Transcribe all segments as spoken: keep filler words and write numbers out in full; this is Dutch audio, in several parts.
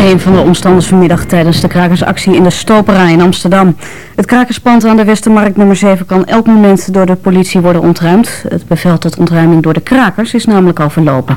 een van de omstanders vanmiddag tijdens de krakersactie in de Stoperij in Amsterdam. Het krakerspand aan de Westermarkt nummer zeven kan elk moment door de politie worden ontruimd. Het bevel tot ontruiming door de krakers is namelijk al verlopen.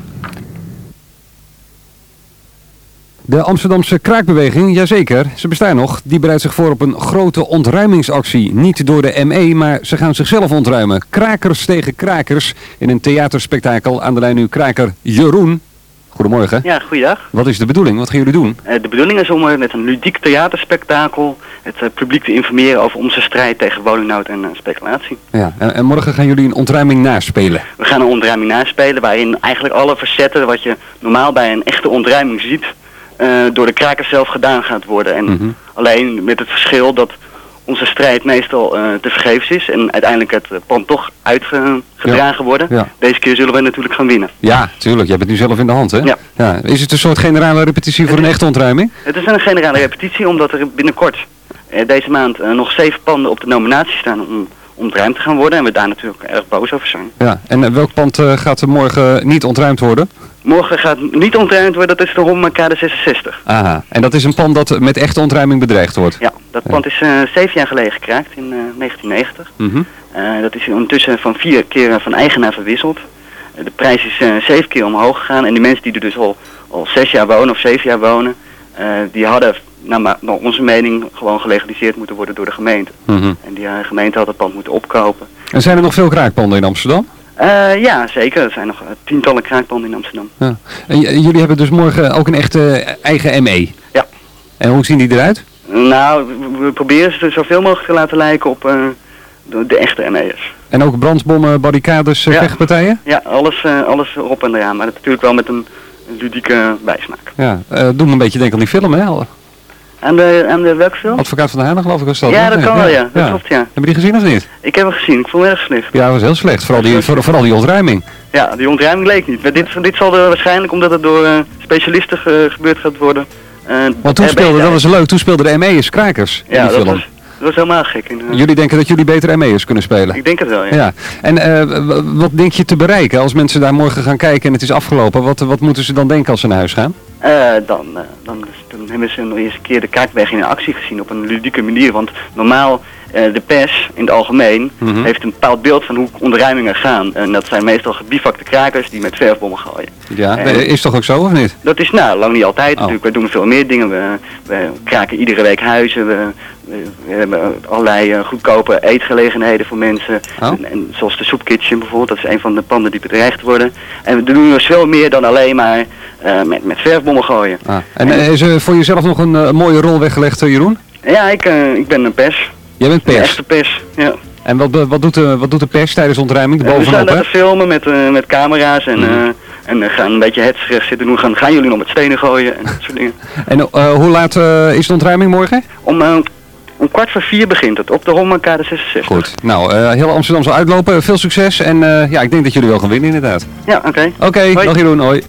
De Amsterdamse kraakbeweging, jazeker, ze bestaan nog. Die bereidt zich voor op een grote ontruimingsactie. Niet door de M E, maar ze gaan zichzelf ontruimen. Krakers tegen krakers in een theaterspektakel. Aan de lijn nu kraker Jeroen. Goedemorgen. Ja, goeiedag. Wat is de bedoeling? Wat gaan jullie doen? Uh, de bedoeling is om uh, met een ludiek theaterspektakel het uh, publiek te informeren over onze strijd tegen woningnood en uh, speculatie. Ja, en, en morgen gaan jullie een ontruiming naspelen. We gaan een ontruiming naspelen waarin eigenlijk alle facetten wat je normaal bij een echte ontruiming ziet, uh, door de krakers zelf gedaan gaat worden. En mm-hmm. alleen met het verschil dat onze strijd meestal uh, te vergeefs is en uiteindelijk het uh, pand toch uitgedragen ja. worden. Ja. Deze keer zullen we natuurlijk gaan winnen. Ja, tuurlijk. Jij bent nu zelf in de hand, hè? Ja. Ja. Is het een soort generale repetitie voor het een is, echte ontruiming? Het is een generale repetitie omdat er binnenkort uh, deze maand uh, nog zeven panden op de nominatie staan om ontruimd te gaan worden. En we daar natuurlijk erg boos over zijn. Ja. En uh, welk pand uh, gaat er morgen niet ontruimd worden? Morgen gaat niet ontruimd worden, dat is de Homme K D zesenzestig. Aha, en dat is een pand dat met echte ontruiming bedreigd wordt? Ja, dat pand ja. is uh, zeven jaar geleden gekraakt, in uh, negentien negentig. Mm-hmm. uh, dat is ondertussen van vier keer van eigenaar verwisseld. Uh, de prijs is uh, zeven keer omhoog gegaan en die mensen die er dus al, al zes jaar wonen of zeven jaar wonen, uh, die hadden naar, naar onze mening gewoon gelegaliseerd moeten worden door de gemeente. Mm-hmm. En die uh, gemeente had het pand moeten opkopen. En zijn er nog veel kraakpanden in Amsterdam? Uh, ja, zeker. Er zijn nog uh, tientallen kraakpanden in Amsterdam. Ja. En j- jullie hebben dus morgen ook een echte eigen M E? Ja. En hoe zien die eruit? Nou, we, we proberen ze zoveel mogelijk te laten lijken op uh, de, de echte M E'ers. En ook brandbommen, barricades, uh, ja. vechtpartijen? Ja, alles, uh, alles erop en eraan. Maar dat natuurlijk wel met een, een ludieke bijsmaak. Ja, uh, doe me een beetje denken aan die film, hè? Aan de, aan de welke film? Advocaat van de Haarlem, geloof ik was dat. Ja, dat nee, kan ja. wel, ja. Dat ja. klopt, ja. Hebben die gezien of niet? Ik heb hem gezien. Ik vond hem erg slecht. Ja, dat was heel slecht. Vooral die, voor, vooral die ontruiming. Ja, die ontruiming leek niet. Maar dit, dit zal er waarschijnlijk, omdat het door uh, specialisten ge, gebeurd gaat worden. Uh, Want toen speelde, dat was leuk, toen speelden de M E'ers krakers in ja, die film. Dat was, dat was helemaal gek. In, uh... Jullie denken dat jullie beter M E'ers kunnen spelen? Ik denk het wel, ja. ja. En uh, wat denk je te bereiken als mensen daar morgen gaan kijken en het is afgelopen? Wat, wat moeten ze dan denken als ze naar huis gaan? Uh, dan, uh, dan, dan hebben ze nog eens een keer de kraakbeweging in actie gezien op een ludieke manier. Want normaal, uh, de pers in het algemeen mm-hmm. heeft een bepaald beeld van hoe ontruimingen gaan. En dat zijn meestal gebivakte krakers die met verfbommen gooien. Ja, en, is toch ook zo of niet? Dat is nou lang niet altijd oh. natuurlijk. We doen veel meer dingen. We, we kraken iedere week huizen. We, we, we hebben allerlei uh, goedkope eetgelegenheden voor mensen. Oh. En, en zoals de soepkitchen bijvoorbeeld. Dat is een van de panden die bedreigd worden. En we doen dus veel meer dan alleen maar uh, met, met verfbommen gooien. Ah. En, en is er voor jezelf nog een uh, mooie rol weggelegd, Jeroen? Ja, ik, uh, ik ben een pers. Jij bent pers? Een echte pers, ja. En wat, wat, doet de, wat doet de pers tijdens ontruiming? De uh, bovenop, we staan hè? daar te filmen met, uh, met camera's en, mm. uh, en uh, gaan een beetje hetsig zitten doen. Gaan, gaan jullie nog met stenen gooien en dat soort dingen. En uh, hoe laat uh, is de ontruiming morgen? Om, uh, om kwart voor vier begint het op de Homme K D zesenzestig. Goed. Nou, uh, heel Amsterdam zal uitlopen. Veel succes en uh, ja, ik denk dat jullie wel gaan winnen inderdaad. Ja, oké. Okay. Oké, okay, dag Jeroen. Hoi.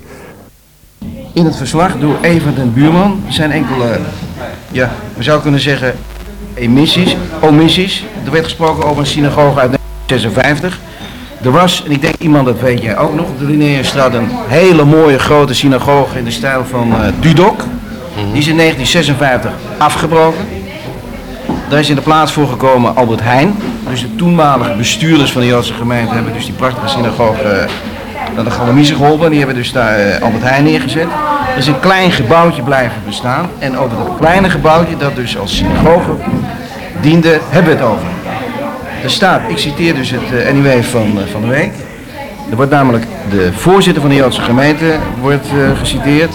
In het verslag door Evert en Buurman zijn enkele, ja, we zouden kunnen zeggen, emissies, omissies. Er werd gesproken over een synagoge uit negentien zesenvijftig. Er was, en ik denk iemand, dat weet jij ook nog, op de Linnaeusstraat een hele mooie grote synagoge in de stijl van uh, Dudok. Die is in negentien zesenvijftig afgebroken. Daar is in de plaats voor gekomen Albert Heijn. Dus de toenmalige bestuurders van de Joodse gemeente hebben dus die prachtige synagoge uh, naar de Galamiezen geholpen. En die hebben dus daar uh, Albert Heijn neergezet. Er is een klein gebouwtje blijven bestaan. En over dat kleine gebouwtje, dat dus als synagoge diende, hebben we het over. Er staat, ik citeer dus het uh, N U W van, uh, van de week. Er wordt namelijk de voorzitter van de Joodse gemeente wordt uh, geciteerd.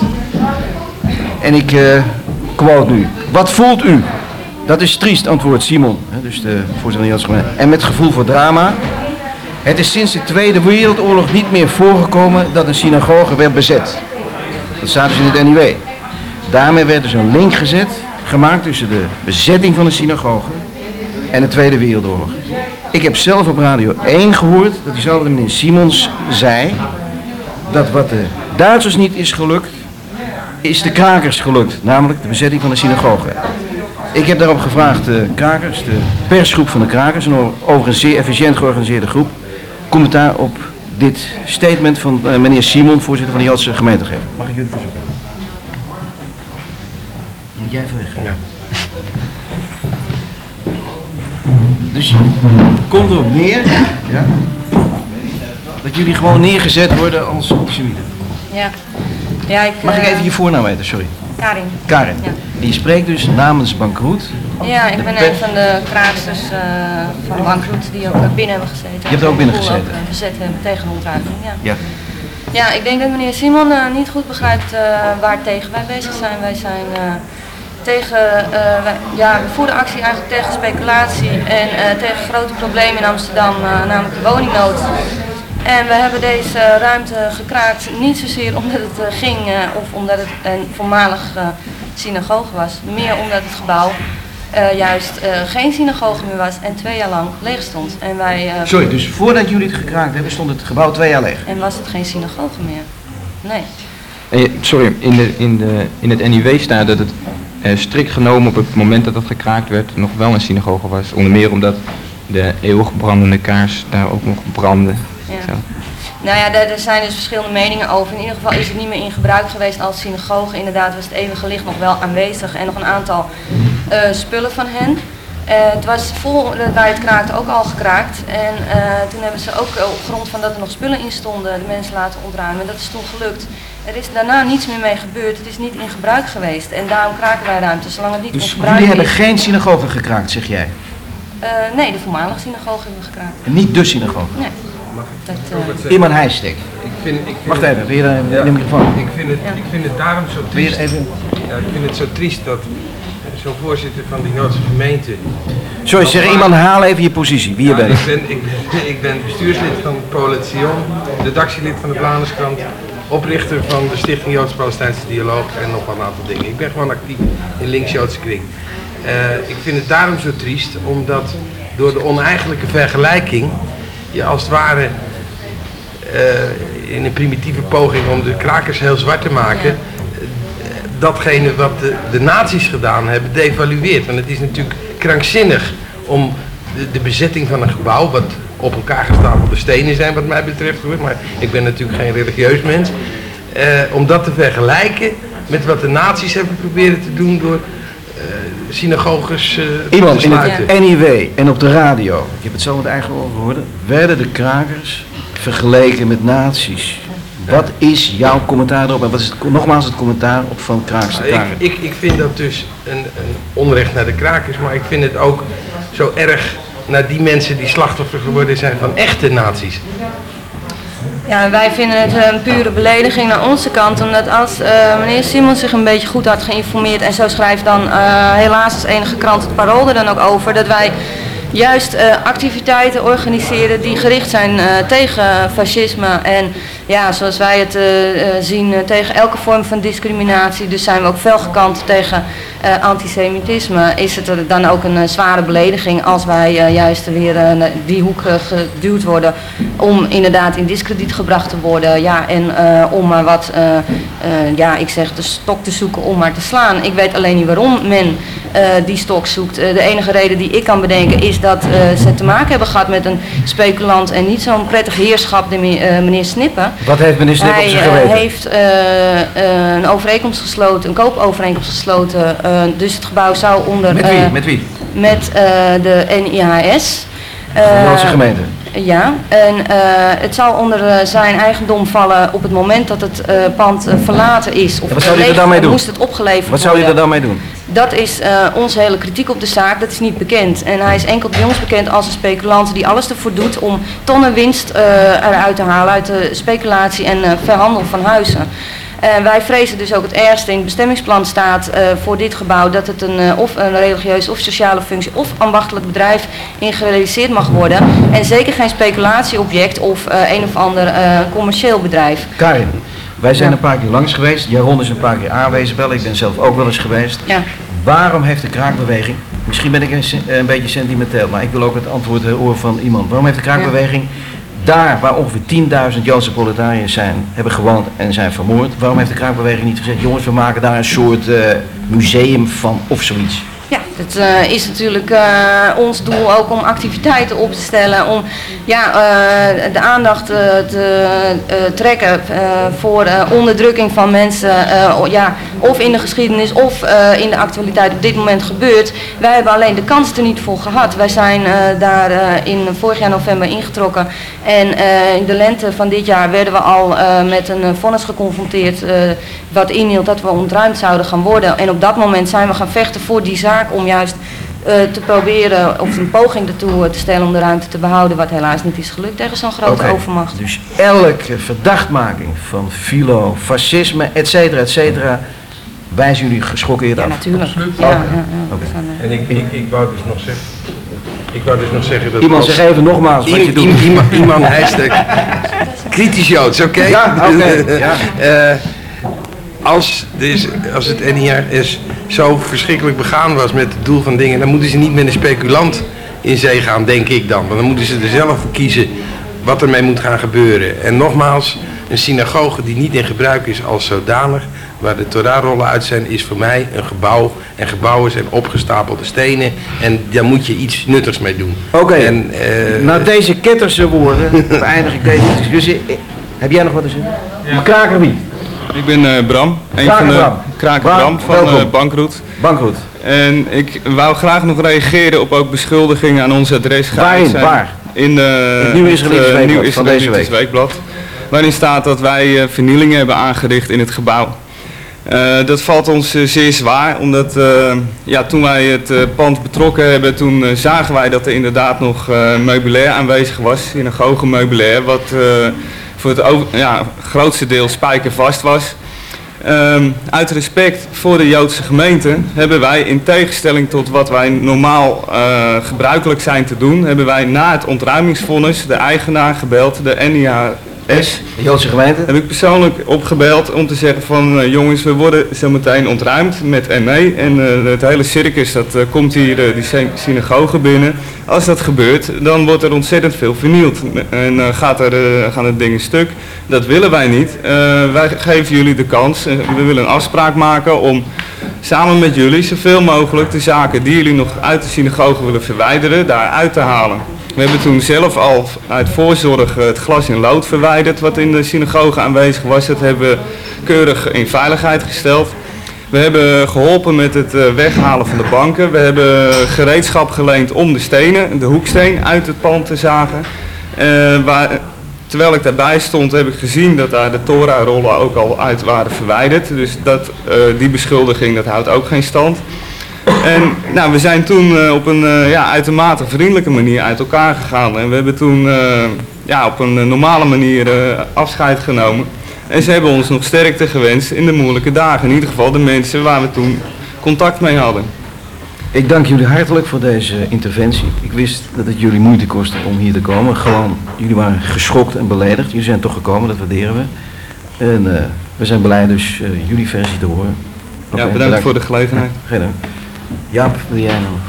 En ik uh, quote nu. Wat voelt u? Dat is triest, antwoordt Simon, hè, dus de voorzitter van de Joodse gemeente. En met gevoel voor drama. Het is sinds de Tweede Wereldoorlog niet meer voorgekomen dat een synagoge werd bezet. Dat staat dus in het N U W. Daarmee werd dus een link gezet, gemaakt tussen de bezetting van de synagoge en de Tweede Wereldoorlog. Ik heb zelf op Radio één gehoord dat diezelfde meneer Simons zei dat wat de Duitsers niet is gelukt, is de krakers gelukt. Namelijk de bezetting van de synagoge. Ik heb daarop gevraagd de krakers, de persgroep van de krakers, een overigens zeer efficiënt georganiseerde groep, commentaar op dit statement van uh, meneer Simon, voorzitter van de Joodse gemeente geven. Mag ik jullie verzoeken? Moet jij even weg? Ja. Dus komt erop neer, ja, dat jullie gewoon neergezet worden als antisemieten. Ja. Ja, ik, Mag ik uh, even je voornaam weten, sorry? Karin. Karin. Ja. En je spreekt dus namens Bankroet. Ja, ik ben een van de kraaksters uh, van Bankroet die ook binnen hebben gezeten. Je hebt er ook binnen gezeten? Ook, uh, verzet hebben tegen de ontruiming, ja. Ja. Ja, ik denk dat meneer Simon uh, niet goed begrijpt uh, waar tegen wij bezig zijn. Wij zijn uh, tegen, uh, wij, ja, we voeren actie eigenlijk tegen speculatie en uh, tegen grote problemen in Amsterdam, uh, namelijk de woningnood. En we hebben deze uh, ruimte gekraakt, niet zozeer omdat het uh, ging uh, of omdat het een voormalig uh, synagoge was, meer omdat het gebouw uh, juist uh, geen synagoge meer was en twee jaar lang leeg stond. En wij, uh, Sorry, dus voordat jullie het gekraakt hebben stond het gebouw twee jaar leeg? En was het geen synagoge meer? Nee. En je, sorry, in, de, in, de, in het N I W staat dat het uh, strikt genomen op het moment dat het gekraakt werd nog wel een synagoge was. Onder meer omdat de eeuwig brandende kaars daar ook nog brandde. Ja. Nou ja, er, er zijn dus verschillende meningen over. In ieder geval is het niet meer in gebruik geweest als synagoge. Inderdaad was het eeuwige licht nog wel aanwezig en nog een aantal uh, spullen van hen. Uh, het was vol bij het kraakte ook al gekraakt. En uh, toen hebben ze ook op grond van dat er nog spullen in stonden de mensen laten ontruimen. Dat is toen gelukt. Er is daarna niets meer mee gebeurd. Het is niet in gebruik geweest. En daarom kraken wij ruimte, zolang het niet dus in gebruik is. jullie hebben geen synagoge gekraakt, zeg jij? Uh, nee, de voormalige synagoge hebben we gekraakt. En niet de synagoge? Nee. Dat, uh... Iemand Heijstek. Ik vind, ik vind Wacht even, weer een ja, microfoon. Ik vind, het, Ja. ik vind het daarom zo triest. Weer even. Ja, ik vind het zo triest dat zo'n voorzitter van die Noordse gemeente. Sorry, zeg iemand, haal even je positie. Wie je Ja, bent. ik, ben, ik, ben, ik ben bestuurslid van Polet Sion, redactielid van de Blanerskrant, oprichter van de Stichting Joods-Palestijnse Dialoog en nog wel een aantal dingen. Ik ben gewoon actief in links-Joodse kring. Uh, ik vind het daarom zo triest, omdat door de oneigenlijke vergelijking je als het ware uh, in een primitieve poging om de krakers heel zwart te maken, uh, datgene wat de, de nazi's gedaan hebben, devalueert. En het is natuurlijk krankzinnig om de, de bezetting van een gebouw, wat op elkaar gestapelde stenen zijn wat mij betreft, maar ik ben natuurlijk geen religieus mens, uh, om dat te vergelijken met wat de nazi's hebben proberen te doen door uh, synagoges uh, Iemand te in sluiten. het N I W en op de radio, ik heb het zo met eigen oren gehoord, werden de krakers vergeleken met nazi's. Wat is jouw commentaar erop? En wat is het, nogmaals het commentaar op van Krakers de Ik, Kraker? ik, ik vind dat dus een, een onrecht naar de krakers, maar ik vind het ook zo erg naar die mensen die slachtoffer geworden zijn van echte nazi's. Ja, wij vinden het een pure belediging naar onze kant, omdat als uh, meneer Simon zich een beetje goed had geïnformeerd en zo schrijft dan uh, helaas als enige krant het Parool er dan ook over, dat wij juist uh, activiteiten organiseren die gericht zijn uh, tegen fascisme en ja, zoals wij het uh, uh, zien, uh, tegen elke vorm van discriminatie. Dus zijn we ook fel gekant tegen uh, antisemitisme. Is het er dan ook een uh, zware belediging als wij uh, juist weer uh, die hoek uh, geduwd worden om inderdaad in diskrediet gebracht te worden. Ja, en uh, om maar wat, uh, uh, ja, ik zeg de stok te zoeken om maar te slaan. Ik weet alleen niet waarom men uh, die stok zoekt. Uh, de enige reden die ik kan bedenken is dat uh, ze te maken hebben gehad met een speculant en niet zo'n prettig heerschap, de uh, meneer Snippen. Wat heeft meneer Snippen op Hij zich geweten? uh, heeft uh, uh, een overeenkomst gesloten, een koopovereenkomst gesloten. Uh, dus het gebouw zou onder... Met wie? Uh, Met wie? Met uh, de N I H S. Van de Noordse gemeente. Ja, en uh, het zal onder uh, zijn eigendom vallen op het moment dat het uh, pand uh, verlaten is. Of Ja, wat zou hij er dan mee doen? moest het opgeleverd Wat zou hij er worden. dan mee doen? Dat is uh, onze hele kritiek op de zaak, dat is niet bekend. En hij is enkel bij ons bekend als een speculant die alles ervoor doet om tonnen winst uh, eruit te halen uit de speculatie en uh, verhandel van huizen. Uh, wij vrezen dus ook het ergste. In het bestemmingsplan staat uh, voor dit gebouw dat het een, uh, of een religieuze of sociale functie of ambachtelijk bedrijf in gerealiseerd mag worden. En zeker geen speculatieobject of uh, een of ander uh, commercieel bedrijf. Karin, wij zijn Ja. een paar keer langs geweest. Jaron is een paar keer aanwezig wel. Ik ben zelf ook wel eens geweest. Ja. Waarom heeft de kraakbeweging, misschien ben ik een, een beetje sentimenteel, maar ik wil ook het antwoord horen van iemand. Waarom heeft de kraakbeweging daar waar ongeveer tienduizend Joodse proletariërs zijn, hebben gewoond en zijn vermoord, waarom heeft de kraakbeweging niet gezegd, jongens, we maken daar een soort uh, museum van of zoiets? Ja, het uh, is natuurlijk uh, ons doel ook om activiteiten op te stellen, om ja, uh, de aandacht uh, te uh, trekken uh, voor uh, onderdrukking van mensen, uh, ja, of in de geschiedenis of uh, in de actualiteit op dit moment gebeurt. Wij hebben alleen de kans er niet voor gehad. Wij zijn uh, daar uh, in vorig jaar november ingetrokken en uh, in de lente van dit jaar werden we al uh, met een uh, vonnis geconfronteerd uh, wat inhield dat we ontruimd zouden gaan worden. En op dat moment zijn we gaan vechten voor die zaak om juist uh, te proberen of een poging ertoe te stellen om de ruimte te behouden, wat helaas niet is gelukt tegen zo'n grote okay. overmacht. Dus elke verdachtmaking van filo, fascisme, et cetera, et cetera, wijzen jullie geschokkeerd af? Ja, natuurlijk. Absoluut. Ja, Ja. ja, ja. Okay. En ik, ik, ik wou dus nog zeggen, ik wou dus nog zeggen dat iemand als, zeg even nogmaals wat je doet. Iemand, iemand hij is de kritisch Joods, oké? Okay? Ja, oké. Okay. Ja. uh, als, dus, als het N I R S zo verschrikkelijk begaan was met het doel van dingen, dan moeten ze niet met een speculant in zee gaan, denk ik dan. Want dan moeten ze er zelf voor kiezen wat ermee moet gaan gebeuren. En nogmaals, een synagoge die niet in gebruik is als zodanig, waar de Torah-rollen uit zijn, is voor mij een gebouw. En gebouwen zijn opgestapelde stenen. En daar moet je iets nuttigs mee doen. Oké, okay. uh, na deze ketterse woorden beëindig ik deze discussie. Heb jij nog wat te zeggen? Ja. Maar Kraker wie? Ik ben uh, Bram, een Kraker van de Bram. Kraker Bram van uh, Bankroet. Bankroet. En ik wou graag nog reageren op ook beschuldigingen aan ons adres. Waarin? Zijn Waar? In uh, het Nieuw Israëlitisch uh, Weekblad Nieuw van deze week. Weekblad. Waarin staat dat wij uh, vernielingen hebben aangericht in het gebouw. Uh, dat valt ons uh, zeer zwaar, omdat uh, ja, toen wij het uh, pand betrokken hebben, toen uh, zagen wij dat er inderdaad nog uh, meubilair aanwezig was, synagoge meubilair, wat uh, voor het over, ja, grootste deel spijkervast was. Um, uit respect voor de Joodse gemeente hebben wij, in tegenstelling tot wat wij normaal uh, gebruikelijk zijn te doen, hebben wij na het ontruimingsvonnis de eigenaar gebeld, de N I R S. De Joodse gemeente? Heb ik persoonlijk opgebeld om te zeggen van uh, jongens, we worden zo meteen ontruimd met M E en uh, het hele circus dat uh, komt hier uh, die synagoge binnen. Als dat gebeurt, dan wordt er ontzettend veel vernield en uh, gaat er, uh, gaan er dingen stuk. Dat willen wij niet. Uh, wij geven jullie de kans. Uh, we willen een afspraak maken om samen met jullie zoveel mogelijk de zaken die jullie nog uit de synagoge willen verwijderen, daar uit te halen. We hebben toen zelf al uit voorzorg het glas in lood verwijderd wat in de synagoge aanwezig was. Dat hebben we keurig in veiligheid gesteld. We hebben geholpen met het weghalen van de banken. We hebben gereedschap geleend om de stenen, de hoeksteen, uit het pand te zagen. Uh, waar, terwijl ik daarbij stond heb ik gezien dat daar de Torah-rollen ook al uit waren verwijderd. Dus dat, uh, die beschuldiging dat houdt ook geen stand. En nou, we zijn toen uh, op een uh, ja, uitermate vriendelijke manier uit elkaar gegaan. En we hebben toen uh, ja, op een uh, normale manier uh, afscheid genomen. En ze hebben ons nog sterkte gewenst in de moeilijke dagen. In ieder geval de mensen waar we toen contact mee hadden. Ik dank jullie hartelijk voor deze interventie. Ik wist dat het jullie moeite kostte om hier te komen. Gewoon, jullie waren geschokt en beledigd. Jullie zijn toch gekomen, dat waarderen we. En uh, we zijn blij dus uh, jullie versie te horen. Okay, ja, bedankt, bedankt voor de gelegenheid. Ja, geen dank. Jaap, wil jij nog?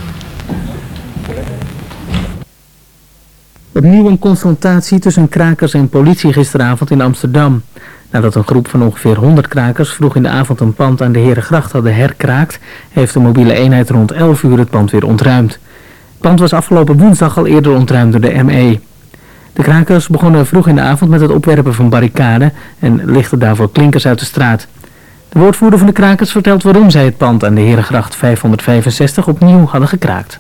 Opnieuw een confrontatie tussen krakers en politie gisteravond in Amsterdam. Nadat een groep van ongeveer honderd krakers vroeg in de avond een pand aan de Herengracht hadden herkraakt, heeft de mobiele eenheid rond elf uur het pand weer ontruimd. Het pand was afgelopen woensdag al eerder ontruimd door de M E. De krakers begonnen vroeg in de avond met het opwerpen van barricaden en lichten daarvoor klinkers uit de straat. De woordvoerder van de krakers vertelt waarom zij het pand aan de Herengracht vijfhonderdvijfenzestig opnieuw hadden gekraakt.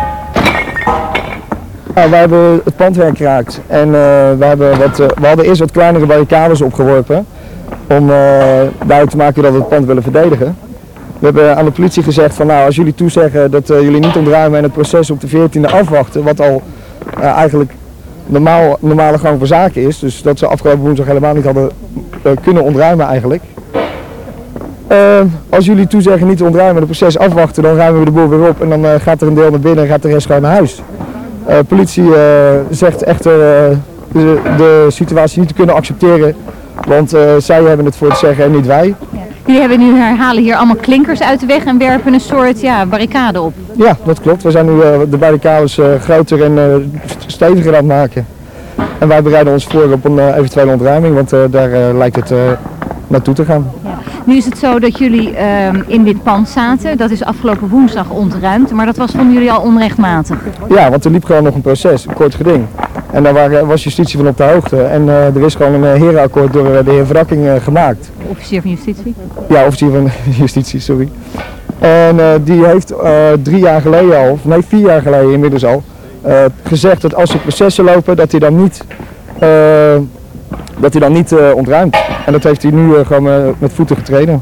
Nou, wij hebben het pand herkraakt en uh, we, hebben wat, uh, we hadden eerst wat kleinere barricades opgeworpen om uh, duidelijk te maken dat we het pand willen verdedigen. We hebben aan de politie gezegd van nou, als jullie toezeggen dat uh, jullie niet ontruimen en het proces op de veertiende afwachten, wat al uh, eigenlijk normaal, normale gang van zaken is, dus dat ze afgelopen woensdag helemaal niet hadden uh, kunnen ontruimen eigenlijk. Uh, als jullie toezeggen niet te ontruimen en het proces afwachten, dan ruimen we de boel weer op en dan uh, gaat er een deel naar binnen en gaat de rest gewoon naar huis. De uh, politie uh, zegt echter uh, de, de situatie niet te kunnen accepteren, want uh, zij hebben het voor te zeggen en niet wij. Ja. Jullie hebben nu herhalen hier allemaal klinkers uit de weg en werpen een soort ja, barricade op. Ja, dat klopt. We zijn nu uh, de barricades uh, groter en uh, steviger aan het maken. En wij bereiden ons voor op een uh, eventuele ontruiming, want uh, daar uh, lijkt het uh, naartoe te gaan. Ja. Nu is het zo dat jullie uh, in dit pand zaten. Dat is afgelopen woensdag ontruimd, maar dat was van jullie al onrechtmatig. Ja, want er liep gewoon nog een proces, een kort geding. En daar waren, was justitie van op de hoogte. En uh, er is gewoon een uh, herenakkoord door uh, de heer Wrakking uh, gemaakt. officier van justitie? Ja, officier van justitie, sorry. En uh, die heeft uh, drie jaar geleden al, of nee vier jaar geleden inmiddels al, uh, gezegd dat als er processen lopen dat hij dan niet, uh, dat hij dan niet uh, ontruimt. En dat heeft hij nu uh, gewoon uh, met voeten getreden.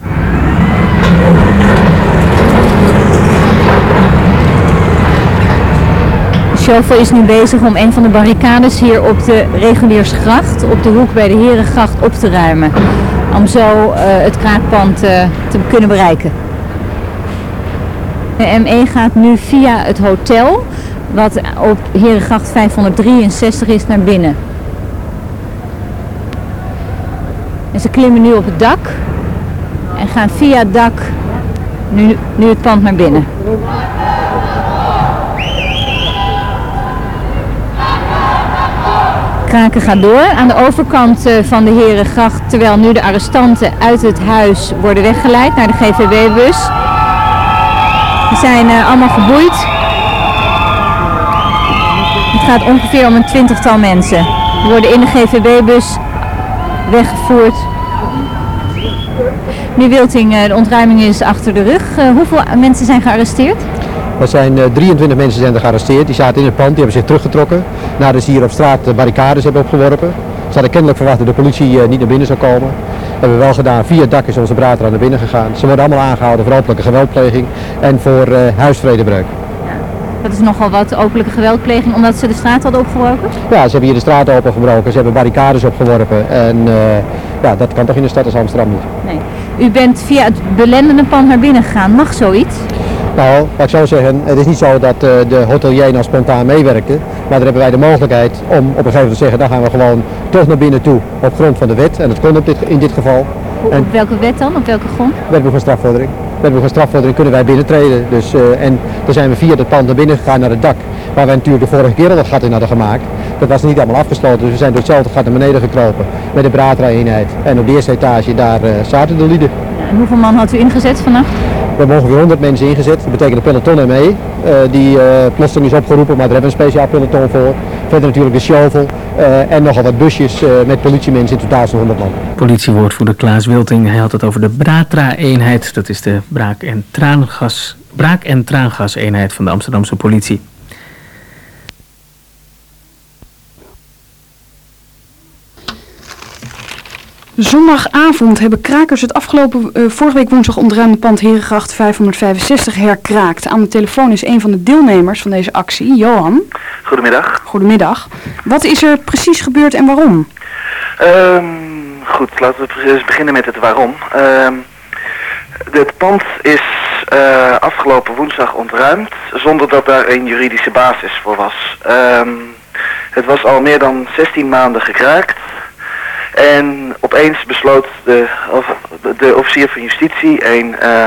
De chauffeur is nu bezig om een van de barricades hier op de Reguliersgracht, op de hoek bij de Herengracht, op te ruimen. Om zo uh, het kraakpand uh, te kunnen bereiken. De M E gaat nu via het hotel, wat op Herengracht vijfhonderddrieënzestig is, naar binnen. En ze klimmen nu op het dak en gaan via het dak nu, nu het pand naar binnen. Kraken gaat door aan de overkant van de Herengracht, terwijl nu de arrestanten uit het huis worden weggeleid naar de G V B-bus. Ze zijn uh, allemaal geboeid. Het gaat ongeveer om een twintigtal mensen. Die worden in de G V B-bus weggevoerd. Nu Wilting, uh, de ontruiming is achter de rug. Uh, hoeveel mensen zijn gearresteerd? Er zijn uh, drieëntwintig mensen zijn er gearresteerd, die zaten in het pand, die hebben zich teruggetrokken. Nadat ze hier op straat uh, barricades hebben opgeworpen. Ze hadden kennelijk verwacht dat de politie uh, niet naar binnen zou komen. Dat hebben we wel gedaan, via het dak is onze braadra naar binnen gegaan. Ze worden allemaal aangehouden voor openlijke geweldpleging en voor uh, huisvredebreuk. Dat is nogal wat, openlijke geweldpleging, omdat ze de straat hadden opgebroken? Ja, ze hebben hier de straat opengebroken, ze hebben barricades opgeworpen en uh, ja, dat kan toch in een stad als Amsterdam niet. Nee. U bent via het belendende pand naar binnen gegaan, mag zoiets? Nou, laat ik zo zeggen, het is niet zo dat uh, de hotelier nou spontaan meewerkte, maar daar hebben wij de mogelijkheid om op een gegeven moment te zeggen, dan gaan we gewoon toch naar binnen toe op grond van de wet en dat kon op dit, in dit geval. Op en welke wet dan? Op welke grond? Wetboek van strafvordering. Wetboek van strafvordering kunnen wij binnentreden. Dus, uh, en dan zijn we via het pand naar binnen gegaan naar het dak, waar wij natuurlijk de vorige keer al dat gat in hadden gemaakt. Dat was niet allemaal afgesloten, dus we zijn door hetzelfde gat naar beneden gekropen met de braadra-eenheid. En op de eerste etage daar uh, zaten de lieden. Ja, en hoeveel man had u ingezet vannacht? We hebben ongeveer honderd mensen ingezet, dat betekent een peloton M E, uh, die uh, plotseling is opgeroepen, maar daar hebben we een speciaal peloton voor. Verder natuurlijk de shovel uh, en nogal wat busjes uh, met politiemensen, in totaal zo'n honderd man. Politiewoordvoerder Klaas Wilting, hij had het over de braadra-eenheid, dat is de braak- en traangas, braak- en traangaseenheid van de Amsterdamse politie. Zondagavond hebben krakers het afgelopen uh, vorige week woensdag ontruimde pand Herengracht vijfhonderdvijfenzestig herkraakt. Aan de telefoon is een van de deelnemers van deze actie, Johan. Goedemiddag. Goedemiddag. Wat is er precies gebeurd en waarom? Um, goed, laten we eens beginnen met het waarom. Um, het pand is uh, afgelopen woensdag ontruimd zonder dat daar een juridische basis voor was. Um, het was al meer dan zestien maanden gekraakt. En opeens besloot de, de officier van justitie een uh,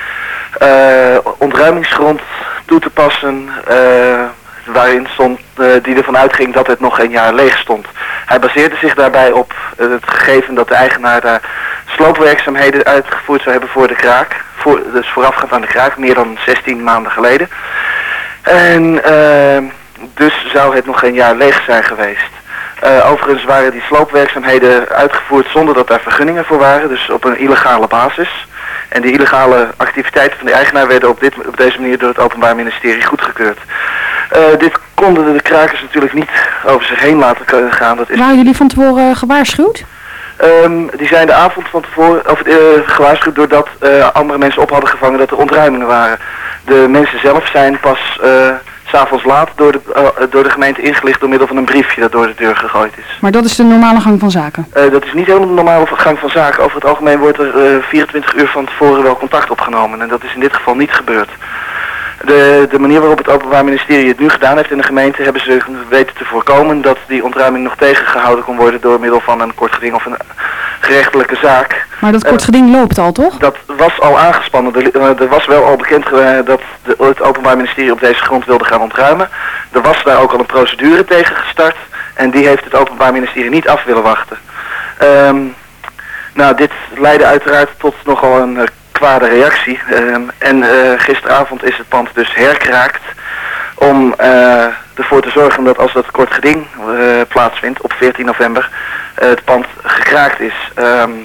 uh, ontruimingsgrond toe te passen uh, waarin stond, uh, die ervan uitging dat het nog een jaar leeg stond. Hij baseerde zich daarbij op uh, het gegeven dat de eigenaar daar sloopwerkzaamheden uitgevoerd zou hebben voor de kraak. Voor, dus voorafgaand aan de kraak, meer dan zestien maanden geleden. En uh, dus zou het nog een jaar leeg zijn geweest. Uh, overigens waren die sloopwerkzaamheden uitgevoerd zonder dat daar vergunningen voor waren, dus op een illegale basis. En die illegale activiteiten van de eigenaar werden op, dit, op deze manier door het Openbaar Ministerie goedgekeurd. Uh, dit konden de krakers natuurlijk niet over zich heen laten gaan. Dat is... Waren jullie van tevoren gewaarschuwd? Um, die zijn de avond van tevoren of, uh, gewaarschuwd doordat uh, andere mensen op hadden gevangen dat er ontruimingen waren. De mensen zelf zijn pas... Uh, 's avonds laat door de, uh, door de gemeente ingelicht door middel van een briefje dat door de deur gegooid is. Maar dat is de normale gang van zaken? Uh, dat is niet helemaal de normale gang van zaken. Over het algemeen wordt er uh, vierentwintig uur van tevoren wel contact opgenomen en dat is in dit geval niet gebeurd. De, de manier waarop het Openbaar Ministerie het nu gedaan heeft in de gemeente hebben ze weten te voorkomen dat die ontruiming nog tegengehouden kon worden door middel van een kort geding of een gerechtelijke zaak. Maar dat kort geding uh, loopt al, toch? Dat was al aangespannen. Er, uh, er was wel al bekend uh, dat de, het Openbaar Ministerie op deze grond wilde gaan ontruimen. Er was daar ook al een procedure tegen gestart en die heeft het Openbaar Ministerie niet af willen wachten. Um, nou, dit leidde uiteraard tot nogal een uh, kwade reactie. Um, en uh, gisteravond is het pand dus herkraakt om uh, ervoor te zorgen dat als dat kort geding uh, plaatsvindt op veertien november uh, het pand gekraakt is. Um,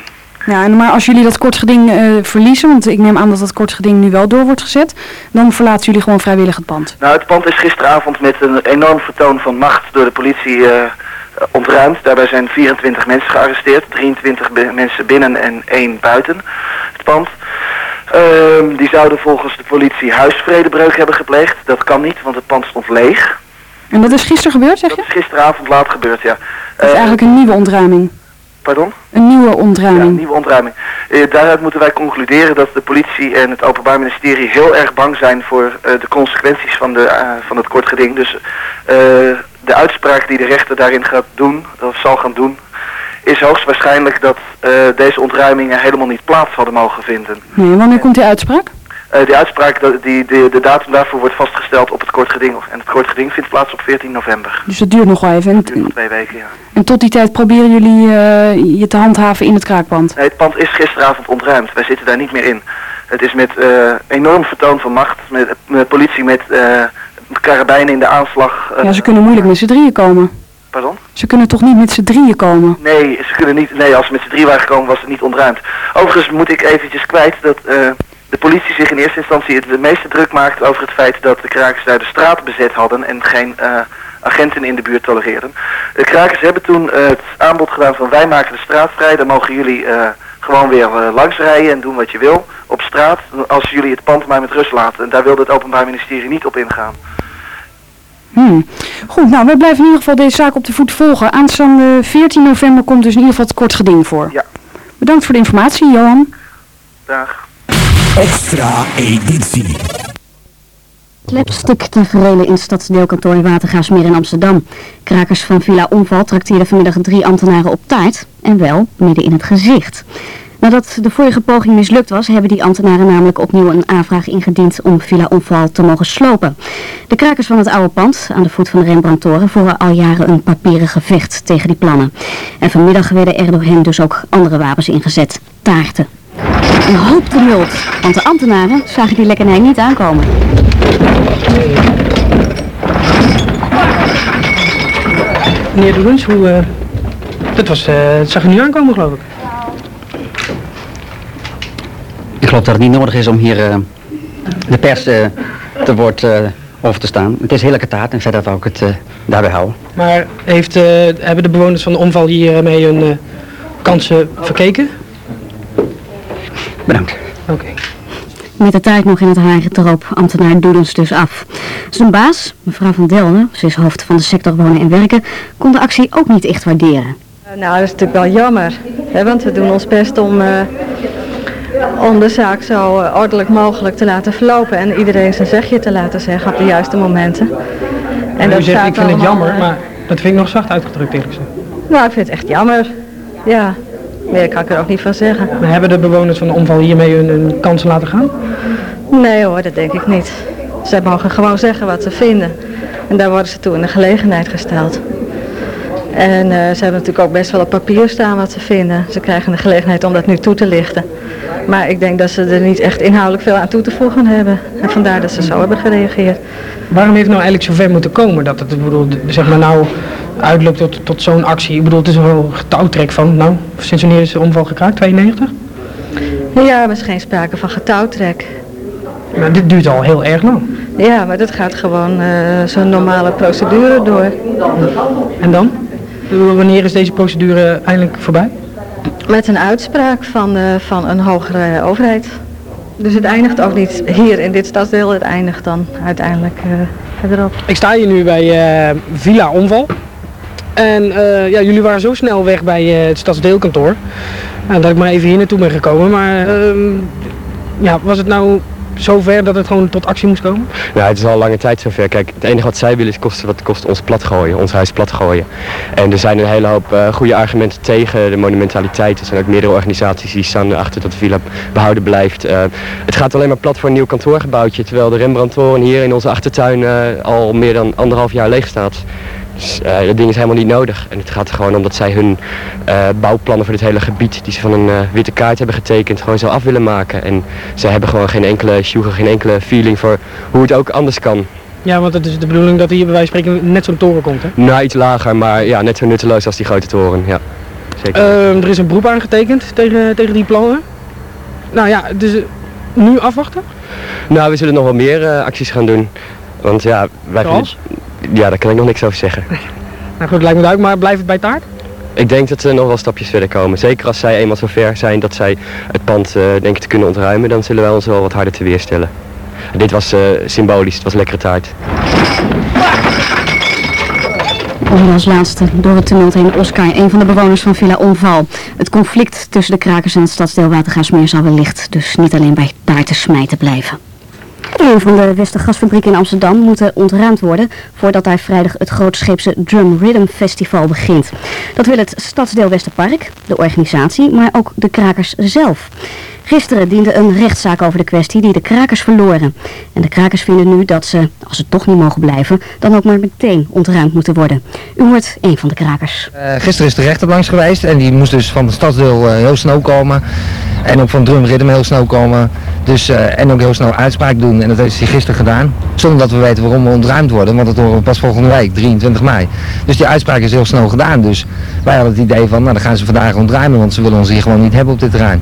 Ja, en maar als jullie dat kort geding uh, verliezen, want ik neem aan dat dat kort geding nu wel door wordt gezet, dan verlaten jullie gewoon vrijwillig het pand. Nou, het pand is gisteravond met een enorm vertoon van macht door de politie uh, ontruimd. Daarbij zijn vierentwintig mensen gearresteerd, drieëntwintig be- mensen binnen en één buiten het pand. Uh, die zouden volgens de politie huisvredebreuk hebben gepleegd. Dat kan niet, want het pand stond leeg. En dat is gisteren gebeurd, zeg je? Dat is gisteravond laat gebeurd, ja. Dat is uh, eigenlijk een nieuwe ontruiming. Pardon? Een nieuwe ontruiming. Ja, een nieuwe ontruiming. Uh, daaruit moeten wij concluderen dat de politie en het Openbaar Ministerie heel erg bang zijn voor uh, de consequenties van, de, uh, van het kort geding. Dus uh, de uitspraak die de rechter daarin gaat doen, of zal gaan doen, is hoogstwaarschijnlijk dat uh, deze ontruimingen helemaal niet plaats hadden mogen vinden. Nee, wanneer komt die uitspraak? Uh, die uitspraak, die, die, de datum daarvoor wordt vastgesteld op het kort geding. En het kort geding vindt plaats op veertien november. Dus dat duurt nog wel even. En, dat duurt nog twee weken, ja. En tot die tijd proberen jullie uh, je te handhaven in het kraakpand? Nee, het pand is gisteravond ontruimd. Wij zitten daar niet meer in. Het is met uh, enorm vertoon van macht. Met, met politie met uh, karabijnen in de aanslag. Uh, ja, ze kunnen moeilijk met z'n drieën komen. Pardon? Ze kunnen toch niet met z'n drieën komen? Nee, ze kunnen niet. Nee, als ze met z'n drieën waren gekomen was het niet ontruimd. Overigens moet ik eventjes kwijt dat uh, de politie zich in eerste instantie het de meeste druk maakt over het feit dat de krakers daar de straat bezet hadden en geen uh, agenten in de buurt tolereerden. De krakers hebben toen uh, het aanbod gedaan van wij maken de straat vrij, dan mogen jullie uh, gewoon weer uh, langs rijden en doen wat je wil op straat, als jullie het pand maar met rust laten. En daar wilde het Openbaar Ministerie niet op ingaan. Hmm. Goed, nou, wij blijven in ieder geval deze zaak op de voet volgen. Aanstaande veertien november komt dus in ieder geval het kort geding voor. Ja. Bedankt voor de informatie, Johan. Dag. Extra editie. Slapstick taferelen in het stadsdeelkantoor Watergraafsmeer in Amsterdam. Krakers van Villa Omval trakteerden vanmiddag drie ambtenaren op taart en wel midden in het gezicht. Nadat de vorige poging mislukt was, hebben die ambtenaren namelijk opnieuw een aanvraag ingediend om Villa Omval te mogen slopen. De krakers van het oude pand aan de voet van de Rembrandttoren voeren al jaren een papieren gevecht tegen die plannen. En vanmiddag werden er door hen dus ook andere wapens ingezet, taarten. Een hoop tumult, want de ambtenaren zagen die lekkernij niet aankomen. Meneer Doelens, hoe... Uh, dat was... Uh, dat zag u niet aankomen, geloof ik. Ik geloof dat het niet nodig is om hier uh, de pers uh, te woord uh, over te staan. Het is heerlijke taart en verder wou ik het uh, daarbij houden. Maar heeft, uh, hebben de bewoners van de Omval hiermee hun uh, kansen verkeken? Bedankt. Oké. Okay. Met de taart nog in het haar troop ambtenaar Doelens dus af. Zijn baas, mevrouw Van Delden, ze is hoofd van de sector wonen en werken, kon de actie ook niet echt waarderen. Uh, nou, dat is natuurlijk wel jammer, hè, want we doen ons best om... Uh, om de zaak zo uh, ordelijk mogelijk te laten verlopen en iedereen zijn zegje te laten zeggen op de juiste momenten. En dat u zegt, ik vind het jammer, uh, maar dat vind ik nog zacht uitgedrukt eerlijk gezegd. Nou, ik vind het echt jammer. Ja, meer kan ik er ook niet van zeggen. Maar hebben de bewoners van de Omval hiermee hun, hun kansen laten gaan? Nee hoor, dat denk ik niet. Zij mogen gewoon zeggen wat ze vinden. En daar worden ze toe in de gelegenheid gesteld. En uh, ze hebben natuurlijk ook best wel op papier staan wat ze vinden. Ze krijgen de gelegenheid om dat nu toe te lichten. Maar ik denk dat ze er niet echt inhoudelijk veel aan toe te voegen hebben. En vandaar dat ze zo hebben gereageerd. Waarom heeft het nou eigenlijk zover moeten komen dat het, ik bedoel, zeg maar nou uitloopt tot, tot zo'n actie? Ik bedoel, het is wel een getouwtrek van, nou, sinds wanneer is de Omval gekraakt? tweeënnegentig? Ja, er is geen sprake van getouwtrek. Maar dit duurt al heel erg lang. Ja, maar dat gaat gewoon uh, zo'n normale procedure door. En dan? Wanneer is deze procedure eindelijk voorbij? Met een uitspraak van, uh, van een hogere overheid. Dus het eindigt ook niet hier in dit stadsdeel, het eindigt dan uiteindelijk uh, verderop. Ik sta hier nu bij uh, Villa Omval. En uh, ja, jullie waren zo snel weg bij uh, het stadsdeelkantoor. Uh, dat ik maar even hier naartoe ben gekomen. Maar uh, ja, was het nou zover dat het gewoon tot actie moest komen? Ja, het is al lange tijd zover. Kijk, het enige wat zij willen is kosten wat het kost ons platgooien, ons huis platgooien. En er zijn een hele hoop uh, goede argumenten tegen de monumentaliteit. Er zijn ook meerdere organisaties die staan erachter dat de villa behouden blijft. Uh, het gaat alleen maar plat voor een nieuw kantoorgebouwtje, terwijl de Rembrandttoren hier in onze achtertuin uh, al meer dan anderhalf jaar leeg staat. Dus uh, dat ding is helemaal niet nodig. En het gaat er gewoon om dat zij hun uh, bouwplannen voor dit hele gebied, die ze van een uh, witte kaart hebben getekend, gewoon zo af willen maken. En zij hebben gewoon geen enkele sjoegen, geen enkele feeling voor hoe het ook anders kan. Ja, want het is de bedoeling dat hier bij wijze van spreken net zo'n toren komt, hè? Nou, iets lager, maar ja, net zo nutteloos als die grote toren, ja. zeker. Uh, er is een beroep aangetekend tegen, tegen die plannen. Nou ja, dus uh, nu afwachten? Nou, we zullen nog wel meer uh, acties gaan doen. Want ja, wij Zoals? vinden... Ja, daar kan ik nog niks over zeggen. Nou goed, lijkt me duidelijk, maar blijft het bij taart? Ik denk dat ze nog wel stapjes verder komen. Zeker als zij eenmaal zover zijn dat zij het pand uh, denken te kunnen ontruimen, dan zullen wij ons wel wat harder te weerstellen. Dit was uh, symbolisch, het was lekkere taart. En als laatste door het tumult heen Oscar, een van de bewoners van Villa Omval. Het conflict tussen de krakers en het stadsdeel Watergaasmeer zal wellicht dus niet alleen bij taarten smijten blijven. Een van de Westergasfabrieken in Amsterdam moet ontruimd worden voordat daar vrijdag het grootscheepse Drum Rhythm Festival begint. Dat wil het stadsdeel Westerpark, de organisatie, maar ook de krakers zelf. Gisteren diende een rechtszaak over de kwestie die de krakers verloren. En de krakers vinden nu dat ze, als ze toch niet mogen blijven, dan ook maar meteen ontruimd moeten worden. U hoort een van de krakers. Uh, gisteren is de rechter langs geweest en die moest dus van het stadsdeel uh, heel snel komen. En ook van Drum Rhythm heel snel komen. Dus, uh, en ook heel snel uitspraak doen. En dat heeft hij gisteren gedaan. Zonder dat we weten waarom we ontruimd worden. Want dat horen we pas volgende week, drieëntwintig mei. Dus die uitspraak is heel snel gedaan. Dus wij hadden het idee van, nou dan gaan ze vandaag ontruimen. Want ze willen ons hier gewoon niet hebben op dit terrein.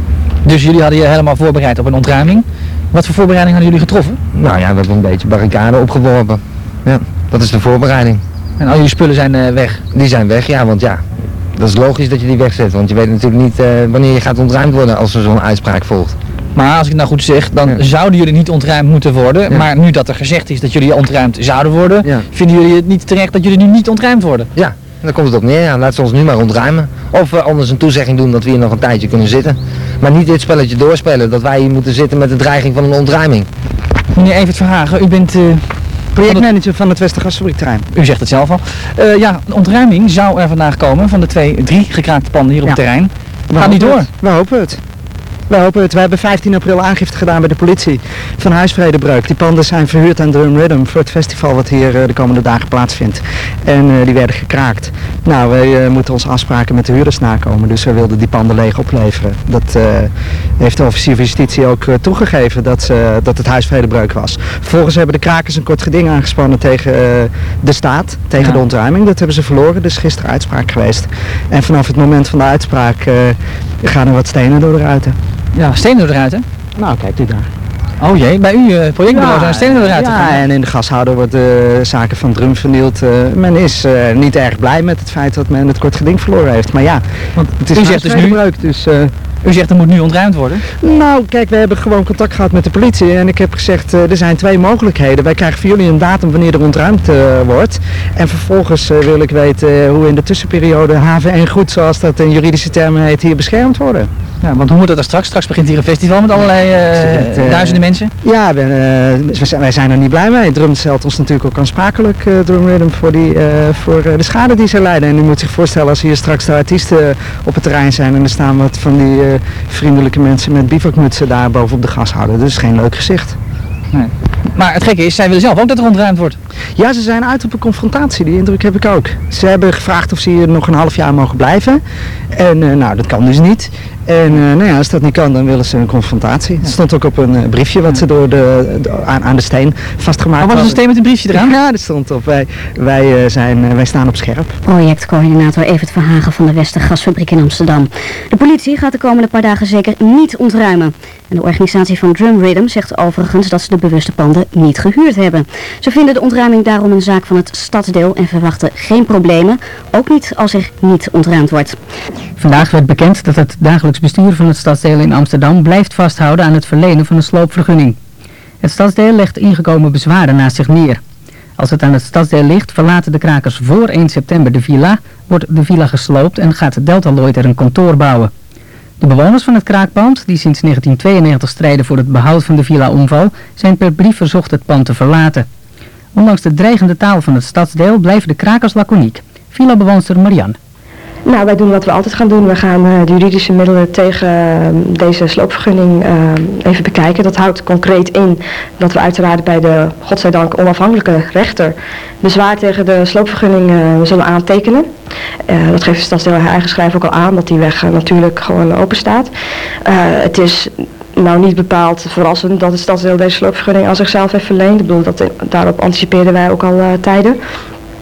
Dus jullie hadden je helemaal voorbereid op een ontruiming. Wat voor voorbereiding hadden jullie getroffen? Nou ja, we hebben een beetje barricade opgeworpen. Ja, dat is de voorbereiding. En al jullie spullen zijn uh, weg? Die zijn weg, ja, want ja, dat is logisch dat je die wegzet. Want je weet natuurlijk niet uh, wanneer je gaat ontruimd worden als er zo'n uitspraak volgt. Maar als ik het nou goed zeg, dan ja. zouden jullie niet ontruimd moeten worden. Ja. Maar nu dat er gezegd is dat jullie ontruimd zouden worden, ja. vinden jullie het niet terecht dat jullie nu niet ontruimd worden? Ja. En dan komt het op neer, ja. Laat ze ons nu maar ontruimen. Of uh, anders een toezegging doen dat we hier nog een tijdje kunnen zitten. Maar niet dit spelletje doorspelen, dat wij hier moeten zitten met de dreiging van een ontruiming. Meneer Evert Verhagen, u bent uh, projectmanager van het Westergasfabriekterrein. U zegt het zelf al. Uh, ja, een ontruiming zou er vandaag komen van de twee, drie gekraakte panden hier op ja. het terrein. Gaat niet door. Het. We hopen het. We hopen het. We hebben vijftien april aangifte gedaan bij de politie van huisvredebreuk. Die panden zijn verhuurd aan Drum Rhythm voor het festival wat hier uh, de komende dagen plaatsvindt. En uh, die werden gekraakt. Nou, wij uh, moeten onze afspraken met de huurders nakomen, dus we wilden die panden leeg opleveren. Dat uh, heeft de officier van justitie ook uh, toegegeven dat, uh, dat het huisvredebreuk was. Vervolgens hebben de krakers een kort geding aangespannen tegen uh, de staat, tegen ja. de ontruiming. Dat hebben ze verloren, dus gisteren uitspraak geweest. En vanaf het moment van de uitspraak uh, gaan er wat stenen door de ruiten. Ja, stenen door de ruiten? Nou, kijk u daar. Oh jee, bij u uh, projectbureau ja, zijn stenen door de ruiten Ja, gegaan. En in de gashouder worden uh, zaken van Drum vernield. Uh, men is uh, niet erg blij met het feit dat men het kort geding verloren heeft. Maar ja, want het is u zegt dus nu, dus, uh, u zegt er moet nu ontruimd worden? Nou, kijk, we hebben gewoon contact gehad met de politie en ik heb gezegd, uh, er zijn twee mogelijkheden. Wij krijgen voor jullie een datum wanneer er ontruimd uh, wordt. En vervolgens uh, wil ik weten uh, hoe in de tussenperiode H V één goed, zoals dat in juridische termen heet, hier beschermd worden. Ja, want hoe moet dat er straks? Straks begint hier een festival met allerlei uh, het, uh, duizenden mensen? Ja, ben, uh, wij zijn er niet blij mee. Drum stelt ons natuurlijk ook aansprakelijk, uh, Drum Rhythm, voor, die, uh, voor uh, de schade die ze lijden. En u moet zich voorstellen als hier straks de artiesten op het terrein zijn en er staan wat van die uh, vriendelijke mensen met bivakmutsen daar boven op de gashouder. Dat is geen leuk gezicht. Nee. Maar het gekke is, zij willen zelf ook dat er ontruimd wordt. Ja, ze zijn uit op een confrontatie, die indruk heb ik ook. Ze hebben gevraagd of ze hier nog een half jaar mogen blijven. En uh, nou, dat kan dus niet. En uh, nou ja, als dat niet kan, dan willen ze een confrontatie. Het stond ook op een uh, briefje wat ze door de, de, aan, aan de steen vastgemaakt hadden. Oh, was een steen met een briefje eraan? Ja, dat stond op. Wij, wij, uh, zijn, uh, wij staan op scherp. Projectcoördinator Evert Verhagen van de Westergasfabriek in Amsterdam. De politie gaat de komende paar dagen zeker niet ontruimen. En de organisatie van Drum Rhythm zegt overigens dat ze de bewuste panden niet gehuurd hebben. Ze vinden de ontruiming daarom een zaak van het stadsdeel en verwachten geen problemen. Ook niet als er niet ontruimd wordt. Vandaag werd bekend dat het dagelijks bestuur van het stadsdeel in Amsterdam blijft vasthouden aan het verlenen van een sloopvergunning. Het stadsdeel legt ingekomen bezwaren naast zich neer. Als het aan het stadsdeel ligt, verlaten de krakers voor één september de villa, wordt de villa gesloopt en gaat Deltaloid er een kantoor bouwen. De bewoners van het kraakpand, die sinds negentien tweeënnegentig strijden voor het behoud van de villa Omval, zijn per brief verzocht het pand te verlaten. Ondanks de dreigende taal van het stadsdeel blijven de krakers laconiek. Villa-bewoonster Marianne. Nou, wij doen wat we altijd gaan doen. We gaan uh, de juridische middelen tegen uh, deze sloopvergunning uh, even bekijken. Dat houdt concreet in dat we uiteraard bij de, godzijdank, onafhankelijke rechter bezwaar tegen de sloopvergunning uh, zullen aantekenen. Uh, dat geeft het stadsdeel eigen schrijf ook al aan, dat die weg uh, natuurlijk gewoon open staat. Uh, het is nou niet bepaald verrassend dat het stadsdeel deze sloopvergunning aan zichzelf heeft verleend. Ik bedoel, dat, daarop anticipeerden wij ook al uh, tijden.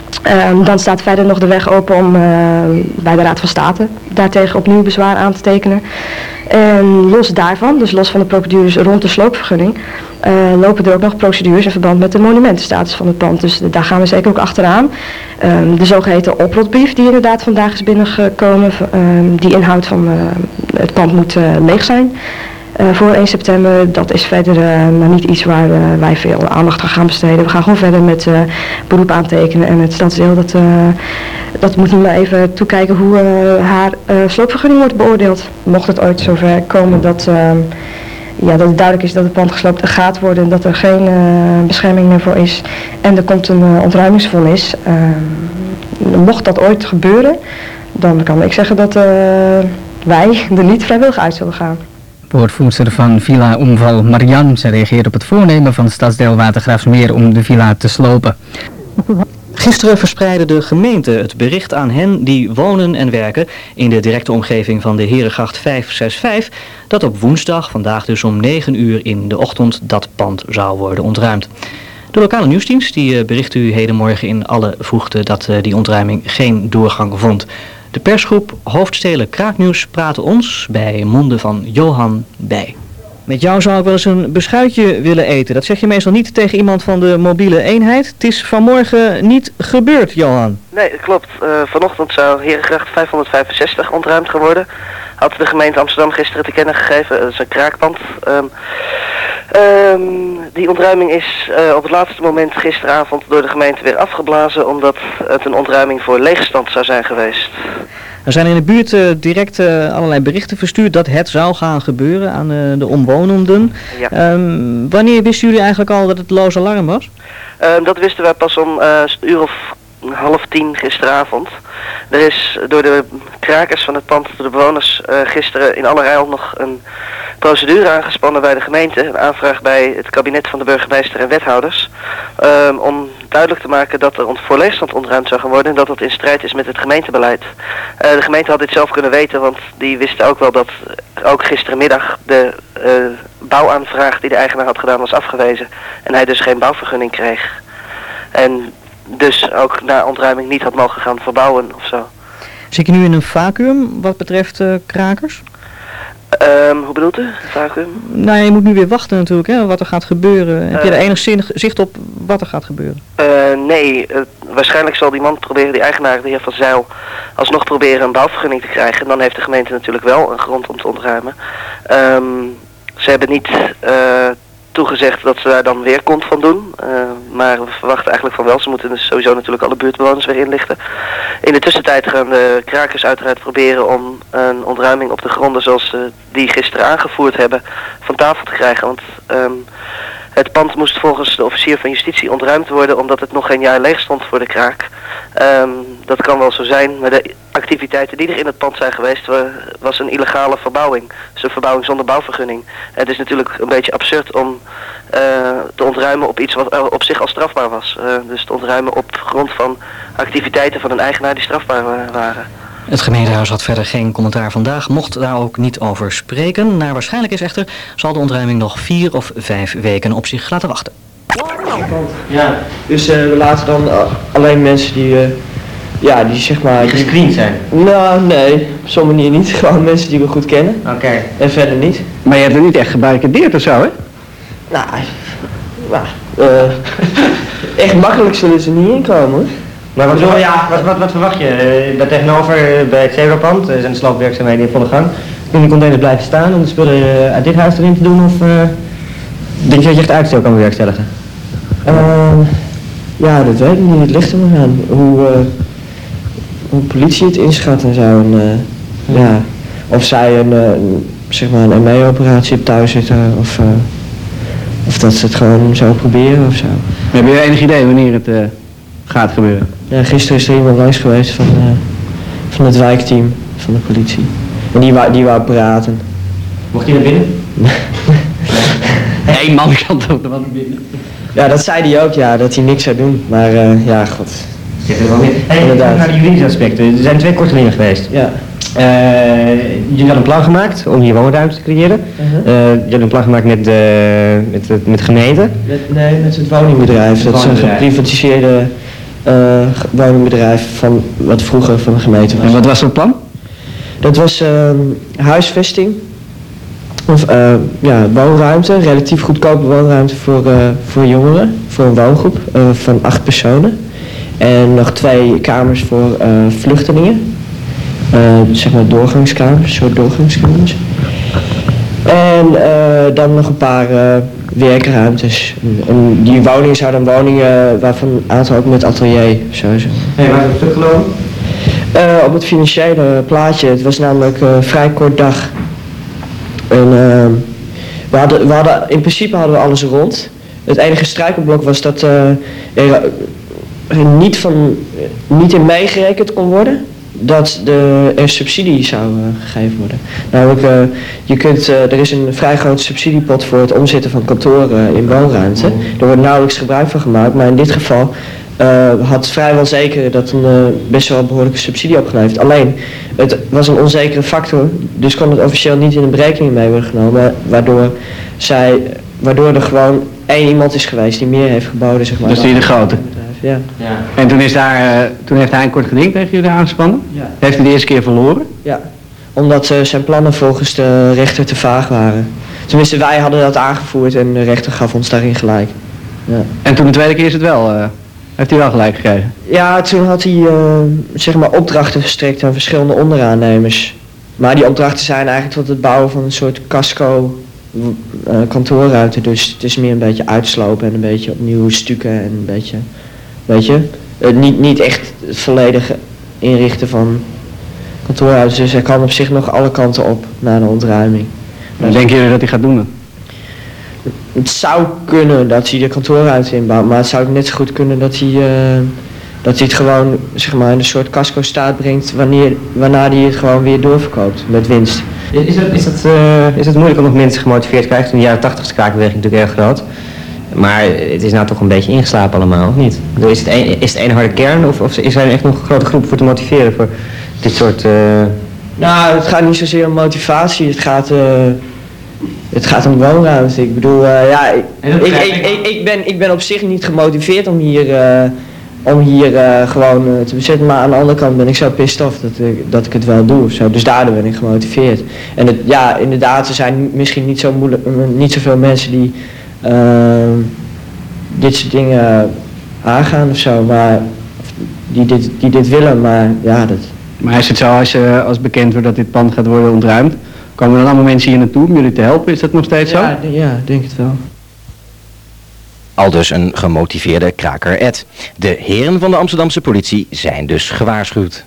Um, dan staat verder nog de weg open om uh, bij de Raad van State daartegen opnieuw bezwaar aan te tekenen. En los daarvan, dus los van de procedures rond de sloopvergunning, uh, lopen er ook nog procedures in verband met de monumentenstatus van het pand. Dus daar gaan we zeker ook achteraan. Um, de zogeheten oprotbrief die inderdaad vandaag is binnengekomen, um, die inhoudt van uh, het pand moet uh, leeg zijn. Uh, voor één september, dat is verder uh, nou niet iets waar uh, wij veel aandacht aan gaan besteden. We gaan gewoon verder met uh, beroep aantekenen en het stadsdeel dat, uh, dat moet nu maar even toekijken hoe uh, haar uh, sloopvergunning wordt beoordeeld. Mocht het ooit zover komen dat, uh, ja, dat het duidelijk is dat het pand gesloopt gaat worden en dat er geen uh, bescherming meer voor is en er komt een uh, ontruimingsvonnis. Uh, mocht dat ooit gebeuren, dan kan ik zeggen dat uh, wij er niet vrijwillig uit zullen gaan. Woordvoerster van Villa Omval, Marianne, ze reageert op het voornemen van het stadsdeel Watergraafsmeer om de villa te slopen. Gisteren verspreidde de gemeente het bericht aan hen die wonen en werken in de directe omgeving van de Herengracht vijfhonderdzesenzestig dat op woensdag, vandaag dus om negen uur in de ochtend, dat pand zou worden ontruimd. De lokale nieuwsdienst die bericht u hedenmorgen in alle vroegte dat die ontruiming geen doorgang vond. De persgroep Hoofdstedelijk Kraaknieuws praatte ons bij monden van Johan bij. Met jou zou ik wel eens een beschuitje willen eten. Dat zeg je meestal niet tegen iemand van de mobiele eenheid. Het is vanmorgen niet gebeurd, Johan. Nee, dat klopt. Uh, vanochtend zou Herengracht vijfhonderdvijfenzestig ontruimd geworden. Had de gemeente Amsterdam gisteren te kennen gegeven. Dat is een kraakpand. Um, um, die ontruiming is uh, op het laatste moment gisteravond door de gemeente weer afgeblazen, omdat het een ontruiming voor leegstand zou zijn geweest. Er zijn in de buurt uh, direct uh, allerlei berichten verstuurd dat het zou gaan gebeuren aan uh, de omwonenden. Ja. Um, wanneer wisten jullie eigenlijk al dat het loos alarm was? Um, dat wisten wij pas om uh, een uur of half tien gisteravond. Er is door de krakers van het pand, door de bewoners, uh, gisteren in allerijl nog een procedure aangespannen bij de gemeente. Een aanvraag bij het kabinet van de burgemeester en wethouders. Um, om duidelijk te maken dat er voor leegstand ontruimd zou gaan worden en dat dat in strijd is met het gemeentebeleid. Uh, de gemeente had dit zelf kunnen weten, want die wisten ook wel dat ook gisterenmiddag de uh, bouwaanvraag die de eigenaar had gedaan was afgewezen. En hij dus geen bouwvergunning kreeg. En dus ook na ontruiming niet had mogen gaan verbouwen of zo. Zit je nu in een vacuüm wat betreft uh, krakers? Um, hoe bedoelt u? Vacuüm? Nou, je moet nu weer wachten natuurlijk, hè, wat er gaat gebeuren. Uh, Heb je er enig zicht op wat er gaat gebeuren? Uh, nee, uh, waarschijnlijk zal die man proberen, die eigenaar, de heer Van Zijl, alsnog proberen een bouwvergunning te krijgen. En dan heeft de gemeente natuurlijk wel een grond om te ontruimen. Um, ze hebben niet uh, toegezegd dat ze daar dan weer kont van doen. Uh, maar we verwachten eigenlijk van wel. Ze moeten dus sowieso natuurlijk alle buurtbewoners weer inlichten. In de tussentijd gaan de krakers uiteraard proberen om een ontruiming op de gronden zoals ze die gisteren aangevoerd hebben van tafel te krijgen. Want um, het pand moest volgens de officier van justitie ontruimd worden omdat het nog geen jaar leeg stond voor de kraak. Um, dat kan wel zo zijn, maar de activiteiten die er in het pand zijn geweest was een illegale verbouwing. Dus een verbouwing zonder bouwvergunning. Het is natuurlijk een beetje absurd om uh, te ontruimen op iets wat op zich al strafbaar was. Uh, dus te ontruimen op grond van activiteiten van een eigenaar die strafbaar waren. Het gemeentehuis had verder geen commentaar vandaag, mocht daar ook niet over spreken. Naar waarschijnlijk is echter zal de ontruiming nog vier of vijf weken op zich laten wachten. Ja, dus uh, we laten dan uh, alleen mensen die, uh, ja, die zeg maar... Die gescreend zijn? Nou, nee, op zo'n manier niet. Gewoon mensen die we goed kennen. Oké. Okay. En verder niet. Maar je hebt er niet echt gebarricadeerd of zo, hè? Nou, nou uh, echt makkelijk zullen ze niet inkomen. Maar wat, zo, ja, wat, wat, wat verwacht je? Uh, daar tegenover, uh, bij het Zebrapand, uh, zijn de sloopwerkzaamheden in volle gang. Kunnen die containers blijven staan om de spullen uh, uit dit huis erin te doen? Of uh, denk je dat je echt uitstel kan bewerkstelligen? Uh, ja, dat weet ik niet. Het ligt er maar aan. Hoe, uh, hoe politie het inschat en zo. En, uh, ja. Ja. Of zij een, uh, zeg maar een M E-operatie op thuis zitten. Of, uh, of dat ze het gewoon zo proberen of zo. Heb je enig idee wanneer het uh, gaat gebeuren? Ja, gisteren is er iemand langs geweest van, uh, van het wijkteam van de politie. En die wou, die wou praten. Mocht hij naar binnen? Eén man kan toch er wel niet binnen. Ja, dat zei hij ook, ja, dat hij niks zou doen. Maar uh, ja, god. Zit er wel in. Hey, inderdaad. Naar de juridische aspecten. Er zijn twee kortelingen geweest. Ja. Uh, jullie hadden een plan gemaakt om hier woonruimte te creëren. Uh-huh. uh, jullie hadden een plan gemaakt met de, met de, met de gemeente. Met, nee, met het woningbedrijf. Het dat is een geprivatiseerde uh, woningbedrijf van wat vroeger van de gemeente was. En wat was het plan? Dat was uh, huisvesting. Of uh, ja, woonruimte, relatief goedkope woonruimte voor, uh, voor jongeren, voor een woongroep uh, van acht personen. En nog twee kamers voor uh, vluchtelingen, uh, zeg maar doorgangskamers, een soort doorgangskamers. En uh, dan nog een paar uh, werkruimtes. En die woningen zouden woningen waarvan een aantal ook met atelier sowieso. Hey, waar is het stuk gelopen? Uh, op het financiële plaatje, het was namelijk een uh, vrij kort dag. En, uh, we hadden, we hadden, in principe hadden we alles rond. Het enige struikelblok was dat uh, er uh, niet, van, uh, niet in meegerekend kon worden dat de, er subsidie zou uh, gegeven worden. Namelijk, uh, je kunt, uh, er is een vrij grote subsidiepot voor het omzetten van kantoren in woonruimte. Er wordt nauwelijks gebruik van gemaakt, maar in dit geval uh, had vrijwel zeker dat een uh, best wel behoorlijke subsidie opgeleverd. Alleen, het was een onzekere factor, dus kon het officieel niet in de berekening mee worden genomen, waardoor, zij, waardoor er gewoon één iemand is geweest die meer heeft geboden, zeg maar. Dat is die de grote? Ja. Ja. En toen, is daar, uh, toen heeft hij een kort geding tegen jullie aangespannen? Ja. Heeft hij de eerste keer verloren? Ja, omdat uh, zijn plannen volgens de rechter te vaag waren. Tenminste, wij hadden dat aangevoerd en de rechter gaf ons daarin gelijk. Ja. En toen de tweede keer is het wel, uh, heeft hij wel gelijk gekregen? Ja, toen had hij uh, zeg maar opdrachten verstrekt aan verschillende onderaannemers. Maar die opdrachten zijn eigenlijk tot het bouwen van een soort casco uh, kantoorruimte. Dus het is meer een beetje uitslopen en een beetje opnieuw stukken en een beetje... Weet je, uh, niet, niet echt het volledige inrichten van kantoorhuizen. Dus hij kan op zich nog alle kanten op na de ontruiming. Maar denken jullie dat hij gaat doen dan? Het zou kunnen dat hij de kantoorruimte inbouwt, maar het zou ook net zo goed kunnen dat hij, uh, dat hij het gewoon zeg maar, in een soort casco staat brengt wanneer, waarna hij het gewoon weer doorverkoopt met winst. Is, is, het, is, het, uh, is het moeilijk om nog mensen gemotiveerd te krijgen? In de jaren tachtig is de kraakbeweging natuurlijk erg groot. Maar het is nou toch een beetje ingeslapen allemaal, of niet? Is het een, is het een harde kern of, of is er echt nog een grote groep voor te motiveren voor dit soort... Uh... Nou, het gaat niet zozeer om motivatie, het gaat, uh, het gaat om woonruimte. Ik bedoel, uh, ja, ik, ik, ik, ik, ik, ben, ik ben op zich niet gemotiveerd om hier, uh, om hier uh, gewoon uh, te bezetten. Maar aan de andere kant ben ik zo pissed off dat ik, dat ik het wel doe of zo. Dus daardoor ben ik gemotiveerd. En het, ja, inderdaad, er zijn misschien niet, zo moeilijk, niet zoveel mensen die... Uh, dit soort dingen aangaan of zo, maar die dit, die dit willen, maar ja, dat... Maar is het zo, als, uh, als bekend wordt dat dit pand gaat worden ontruimd, komen er dan allemaal mensen hier naartoe om jullie te helpen? Is dat nog steeds zo? Ja, ja, denk het wel. Aldus een gemotiveerde kraker Ed. De heren van de Amsterdamse politie zijn dus gewaarschuwd.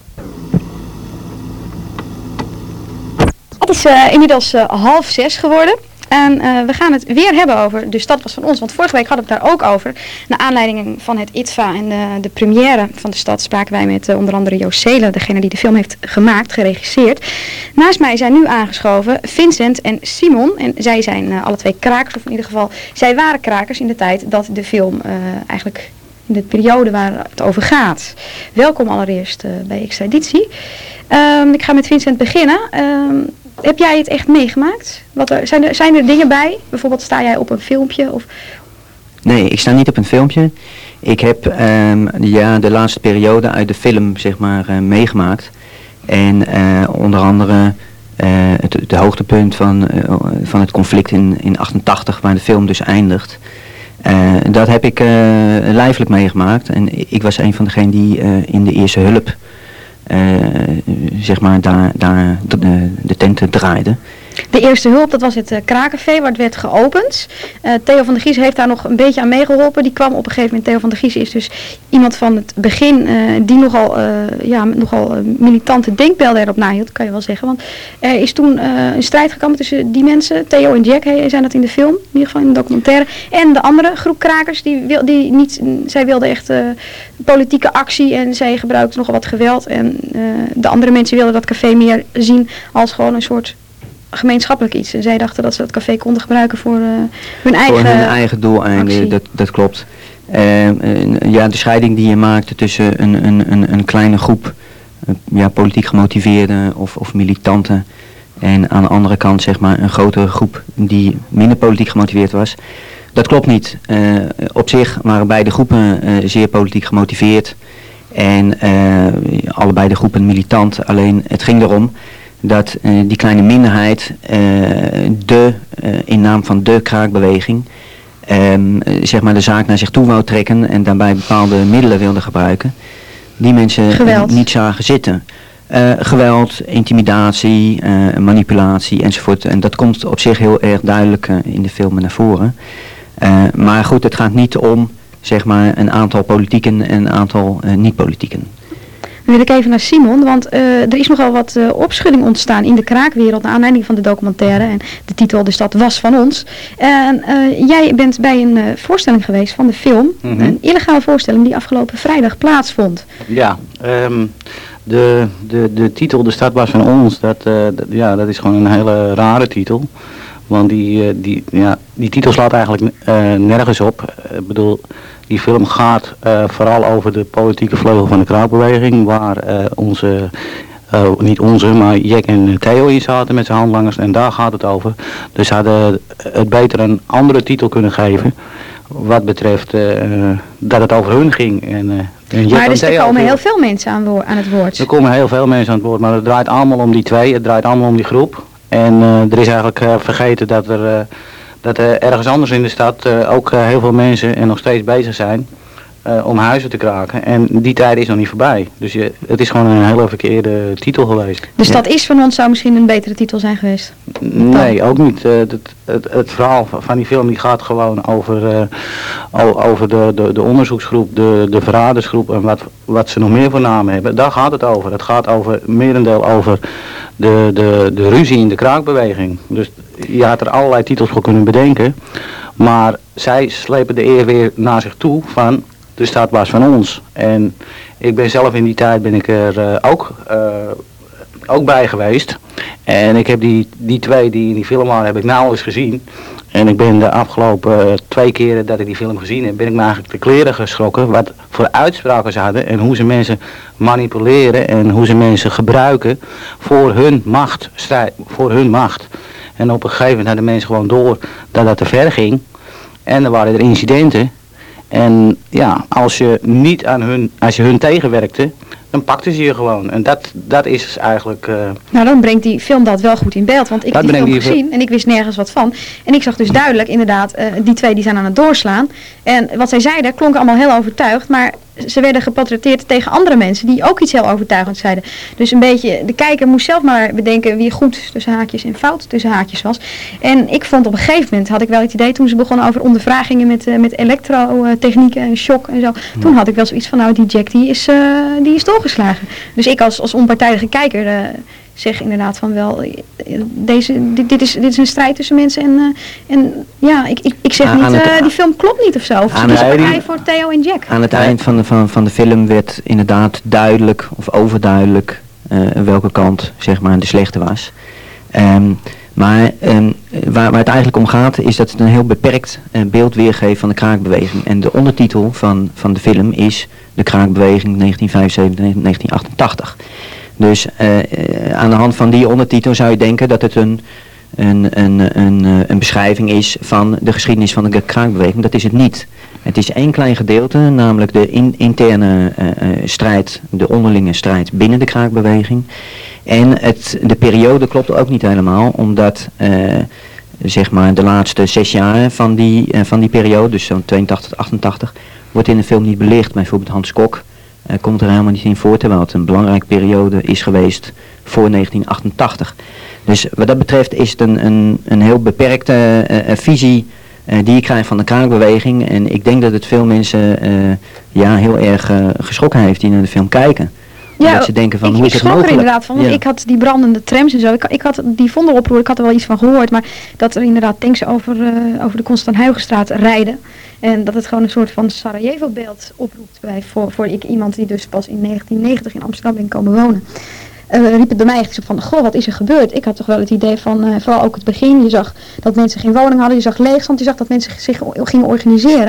Het is uh, inmiddels uh, half zes geworden. En uh, we gaan het weer hebben over De Stad Was Van Ons. Want vorige week hadden we het daar ook over. Naar aanleiding van het I T V A en de, de première van de stad spraken wij met uh, onder andere Joost Zelen, degene die de film heeft gemaakt, geregisseerd. Naast mij zijn nu aangeschoven Vincent en Simon. En zij zijn uh, alle twee krakers, of in ieder geval, zij waren krakers in de tijd dat de film uh, eigenlijk in de periode waar het over gaat. Welkom allereerst uh, bij Extra Editie. Um, ik ga met Vincent beginnen. Um, Heb jij het echt meegemaakt? Wat er, zijn, er, zijn er dingen bij? Bijvoorbeeld sta jij op een filmpje? Of... Nee, ik sta niet op een filmpje. Ik heb um, ja, de laatste periode uit de film zeg maar, uh, meegemaakt. En uh, onder andere uh, het, het hoogtepunt van, uh, van het conflict in, in achtentachtig, waar de film dus eindigt. Uh, dat heb ik uh, lijfelijk meegemaakt. En ik was een van degenen die uh, in de eerste hulp... Uh, zeg maar daar, daar de, de tenten draaiden. De eerste hulp, dat was het uh, Kraakcafé waar het werd geopend. Uh, Theo van der Gies heeft daar nog een beetje aan meegeholpen. Die kwam op een gegeven moment, Theo van der Gies is dus iemand van het begin uh, die nogal, uh, ja, nogal uh, militante denkbeelden erop nahield, kan je wel zeggen. Want er is toen uh, een strijd gekomen tussen die mensen, Theo en Jack hey, zijn dat in de film, in ieder geval in de documentaire. En de andere groep krakers, die, wil, die niet, zij wilden echt uh, politieke actie en zij gebruikten nogal wat geweld. En uh, de andere mensen wilden dat café meer zien als gewoon een soort... gemeenschappelijk iets. En zij dachten dat ze dat café konden gebruiken voor uh, hun eigen Voor hun eigen doeleinden, dat, dat klopt. Uh, uh, ja, de scheiding die je maakte tussen een, een, een, een kleine groep uh, ja, politiek gemotiveerde of, of militanten En aan de andere kant zeg maar een grotere groep die minder politiek gemotiveerd was. Dat klopt niet. Uh, op zich waren beide groepen uh, zeer politiek gemotiveerd. En uh, allebei de groepen militant. Alleen het ging erom dat uh, die kleine minderheid uh, de, uh, in naam van de kraakbeweging um, zeg maar de zaak naar zich toe wou trekken en daarbij bepaalde middelen wilde gebruiken. Die mensen Geweld. niet zagen zitten. Uh, geweld, intimidatie, uh, manipulatie enzovoort. En dat komt op zich heel erg duidelijk uh, in de filmen naar voren. Uh, maar goed, het gaat niet om zeg maar een aantal politieken en een aantal uh, niet-politieken. Dan wil ik even naar Simon, want uh, er is nogal wat uh, opschudding ontstaan in de kraakwereld naar aanleiding van de documentaire. En de titel De Stad Was van Ons. En uh, jij bent bij een uh, voorstelling geweest van de film. Mm-hmm. Een illegale voorstelling die afgelopen vrijdag plaatsvond. Ja, um, de, de, de titel De Stad Was van Ons, dat, uh, dat, ja, dat is gewoon een hele rare titel. Want die, uh, die, ja, die titel slaat eigenlijk uh, nergens op. Ik uh, bedoel, die film gaat uh, vooral over de politieke vleugel van de kraakbeweging, waar uh, onze, uh, niet onze, maar Jack en Theo in zaten met zijn handlangers. En daar gaat het over. Dus ze hadden het beter een andere titel kunnen geven, wat betreft uh, dat het over hun ging. En, uh, en maar dus er komen heel veel mensen aan, woord, aan het woord. Er komen heel veel mensen aan het woord, maar het draait allemaal om die twee, het draait allemaal om die groep. En uh, er is eigenlijk uh, vergeten dat er, uh, dat er ergens anders in de stad uh, ook uh, heel veel mensen en nog steeds bezig zijn uh, om huizen te kraken. En die tijd is nog niet voorbij. Dus je, het is gewoon een hele verkeerde titel geweest. De Stad ja. Is van Ons zou misschien een betere titel zijn geweest? Nee, ook niet. Uh, het, het, het verhaal van die film die gaat gewoon over, uh, over de, de, de onderzoeksgroep, de, de verradersgroep en wat, wat ze nog meer voor namen hebben. Daar gaat het over. Het gaat over merendeel over de, de, de ruzie in de kraakbeweging. Dus je had er allerlei titels voor kunnen bedenken. Maar zij slepen de eer weer naar zich toe van De Stad Was van Ons. En ik ben zelf in die tijd ben ik er uh, ook, uh, ook bij geweest. En ik heb die, die twee die in die film waren, heb ik nauwelijks gezien. En ik ben de afgelopen uh, twee keren dat ik die film gezien heb, ben ik me eigenlijk de kleren geschrokken. Wat voor uitspraken ze hadden en hoe ze mensen manipuleren en hoe ze mensen gebruiken voor hun macht, voor hun macht. En op een gegeven moment hadden mensen gewoon door dat dat te ver ging. En dan waren er incidenten. En ja, als je niet aan hun, als je hun tegenwerkte, dan pakten ze je gewoon. En dat, dat is eigenlijk... Uh... Nou, dan brengt die film dat wel goed in beeld. Want ik heb die film die gezien en ik wist nergens wat van. En ik zag dus duidelijk inderdaad, uh, die twee die zijn aan het doorslaan. En wat zij zeiden klonk allemaal heel overtuigd. Maar ze werden geportretteerd tegen andere mensen die ook iets heel overtuigends zeiden. Dus een beetje, de kijker moest zelf maar bedenken wie goed tussen haakjes en fout tussen haakjes was. En ik vond op een gegeven moment, had ik wel het idee toen ze begonnen over ondervragingen met, uh, met elektrotechnieken en shock en zo. Ja. Toen had ik wel zoiets van, nou die Jack die is, uh, die is doorgeslagen. Dus ik als, als onpartijdige kijker uh, zeg inderdaad van wel, deze, dit, dit, is, dit is een strijd tussen mensen en, uh, en ja, ik, ik, ik zeg aan niet, uh, die film klopt niet of zo. Of ze kiezen partij voor Theo en Jack. Aan het ja. eind van de, van, van de film werd inderdaad duidelijk of overduidelijk uh, welke kant zeg maar de slechte was. Um, maar um, waar, waar het eigenlijk om gaat is dat het een heel beperkt uh, beeld weergeeft van de kraakbeweging. En de ondertitel van, van de film is de kraakbeweging negentien vijfenzeventig tot negentien achtentachtig. Dus uh, aan de hand van die ondertitel zou je denken dat het een, een, een, een, een beschrijving is van de geschiedenis van de kraakbeweging. Dat is het niet. Het is één klein gedeelte, namelijk de in, interne uh, strijd, de onderlinge strijd binnen de kraakbeweging. En het, de periode klopt ook niet helemaal, omdat uh, zeg maar de laatste zes jaar van die, uh, van die periode, dus zo'n tweeëntachtig tot achtentachtig, wordt in de film niet belicht. Bijvoorbeeld Hans Kok uh, komt er helemaal niet in voor, terwijl het een belangrijke periode is geweest voor negentien achtentachtig. Dus wat dat betreft is het een, een, een heel beperkte uh, visie uh, die je krijgt van de kraakbeweging. En ik denk dat het veel mensen uh, ja, heel erg uh, geschrokken heeft die naar de film kijken. Ja, dat ze denken van, ik, hoe ik is het schrok mogelijk? er inderdaad van, want ja. ik had die brandende trams en zo, ik, ik had die vondeloproer, ik had er wel iets van gehoord, maar dat er inderdaad tanks over, uh, over de Constant Huygenstraat rijden en dat het gewoon een soort van Sarajevo-beeld oproept bij, voor, voor ik, iemand die dus pas in negentien negentig in Amsterdam ben komen wonen. Uh, riep het bij mij echt op van, goh, wat is er gebeurd? Ik had toch wel het idee van, uh, vooral ook het begin, je zag dat mensen geen woning hadden, je zag leegstand, je zag dat mensen zich gingen organiseren.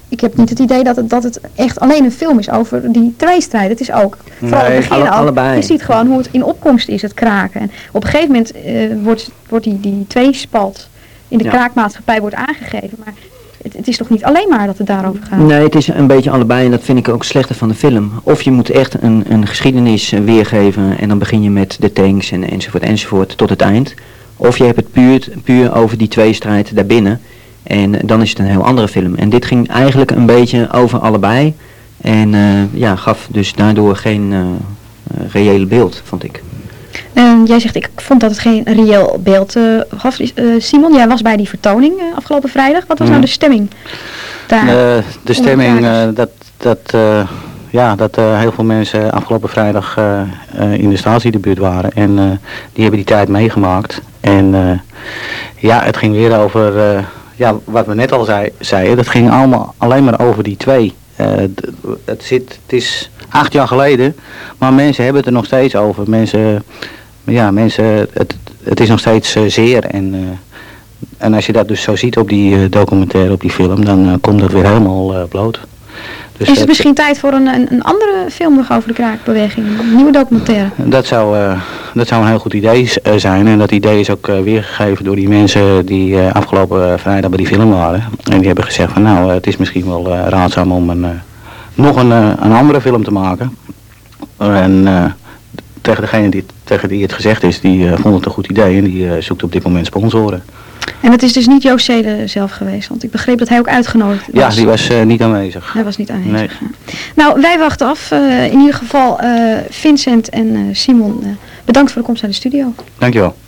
ik heb niet het idee dat het, dat het echt alleen een film is over die tweestrijd. Het is ook, vooral Nee, het begin alle- al, allebei. je ziet gewoon hoe het in opkomst is, het kraken. En op een gegeven moment uh, wordt, wordt die, die tweespalt in de Ja. kraakmaatschappij wordt aangegeven. Maar het, het is toch niet alleen maar dat het daarover gaat? Nee, het is een beetje allebei en dat vind ik ook slechter van de film. Of je moet echt een, een geschiedenis eh, weergeven en dan begin je met de tanks en, enzovoort enzovoort tot het eind. Of je hebt het puur, puur over die tweestrijd daarbinnen en dan is het een heel andere film. En dit ging eigenlijk een beetje over allebei en uh, ja, gaf dus daardoor geen uh, uh, reële beeld, vond ik. Uh, jij zegt, ik vond dat het geen reëel beeld uh, gaf. Uh, Simon, jij was bij die vertoning uh, afgelopen vrijdag. Wat was Mm. nou de stemming daar? De, de stemming, onder de uh, dat, dat, uh, ja, dat uh, heel veel mensen afgelopen vrijdag uh, uh, in de statie de buurt waren. En uh, die hebben die tijd meegemaakt. En uh, ja, het ging weer over, uh, ja, wat we net al zei, zeiden. Dat ging allemaal alleen maar over die twee. Uh, d- het, zit, het is acht jaar geleden, maar mensen hebben het er nog steeds over. Mensen, ja, mensen, het, het is nog steeds uh, zeer. En, uh, en als je dat dus zo ziet op die uh, documentaire, op die film, dan uh, komt dat weer helemaal uh, bloot. Dus is het dat, misschien tijd voor een, een, een andere film nog over de kraakbeweging? Een nieuwe documentaire? Dat zou, uh, dat zou een heel goed idee uh, zijn. En dat idee is ook uh, weergegeven door die mensen die uh, afgelopen uh, vrijdag bij die film waren. En die hebben gezegd van nou, uh, het is misschien wel uh, raadzaam om een, uh, nog een, uh, een andere film te maken. En uh, tegen degene die, tegen die het gezegd is, die uh, vond het een goed idee en die uh, zoekt op dit moment sponsoren. En het is dus niet Joost Zede zelf geweest, want ik begreep dat hij ook uitgenodigd was. Ja, die was uh, niet aanwezig. Hij was niet aanwezig. Nee. Ja. Nou, wij wachten af. Uh, in ieder geval uh, Vincent en uh, Simon, uh, bedankt voor de komst naar de studio. Dankjewel.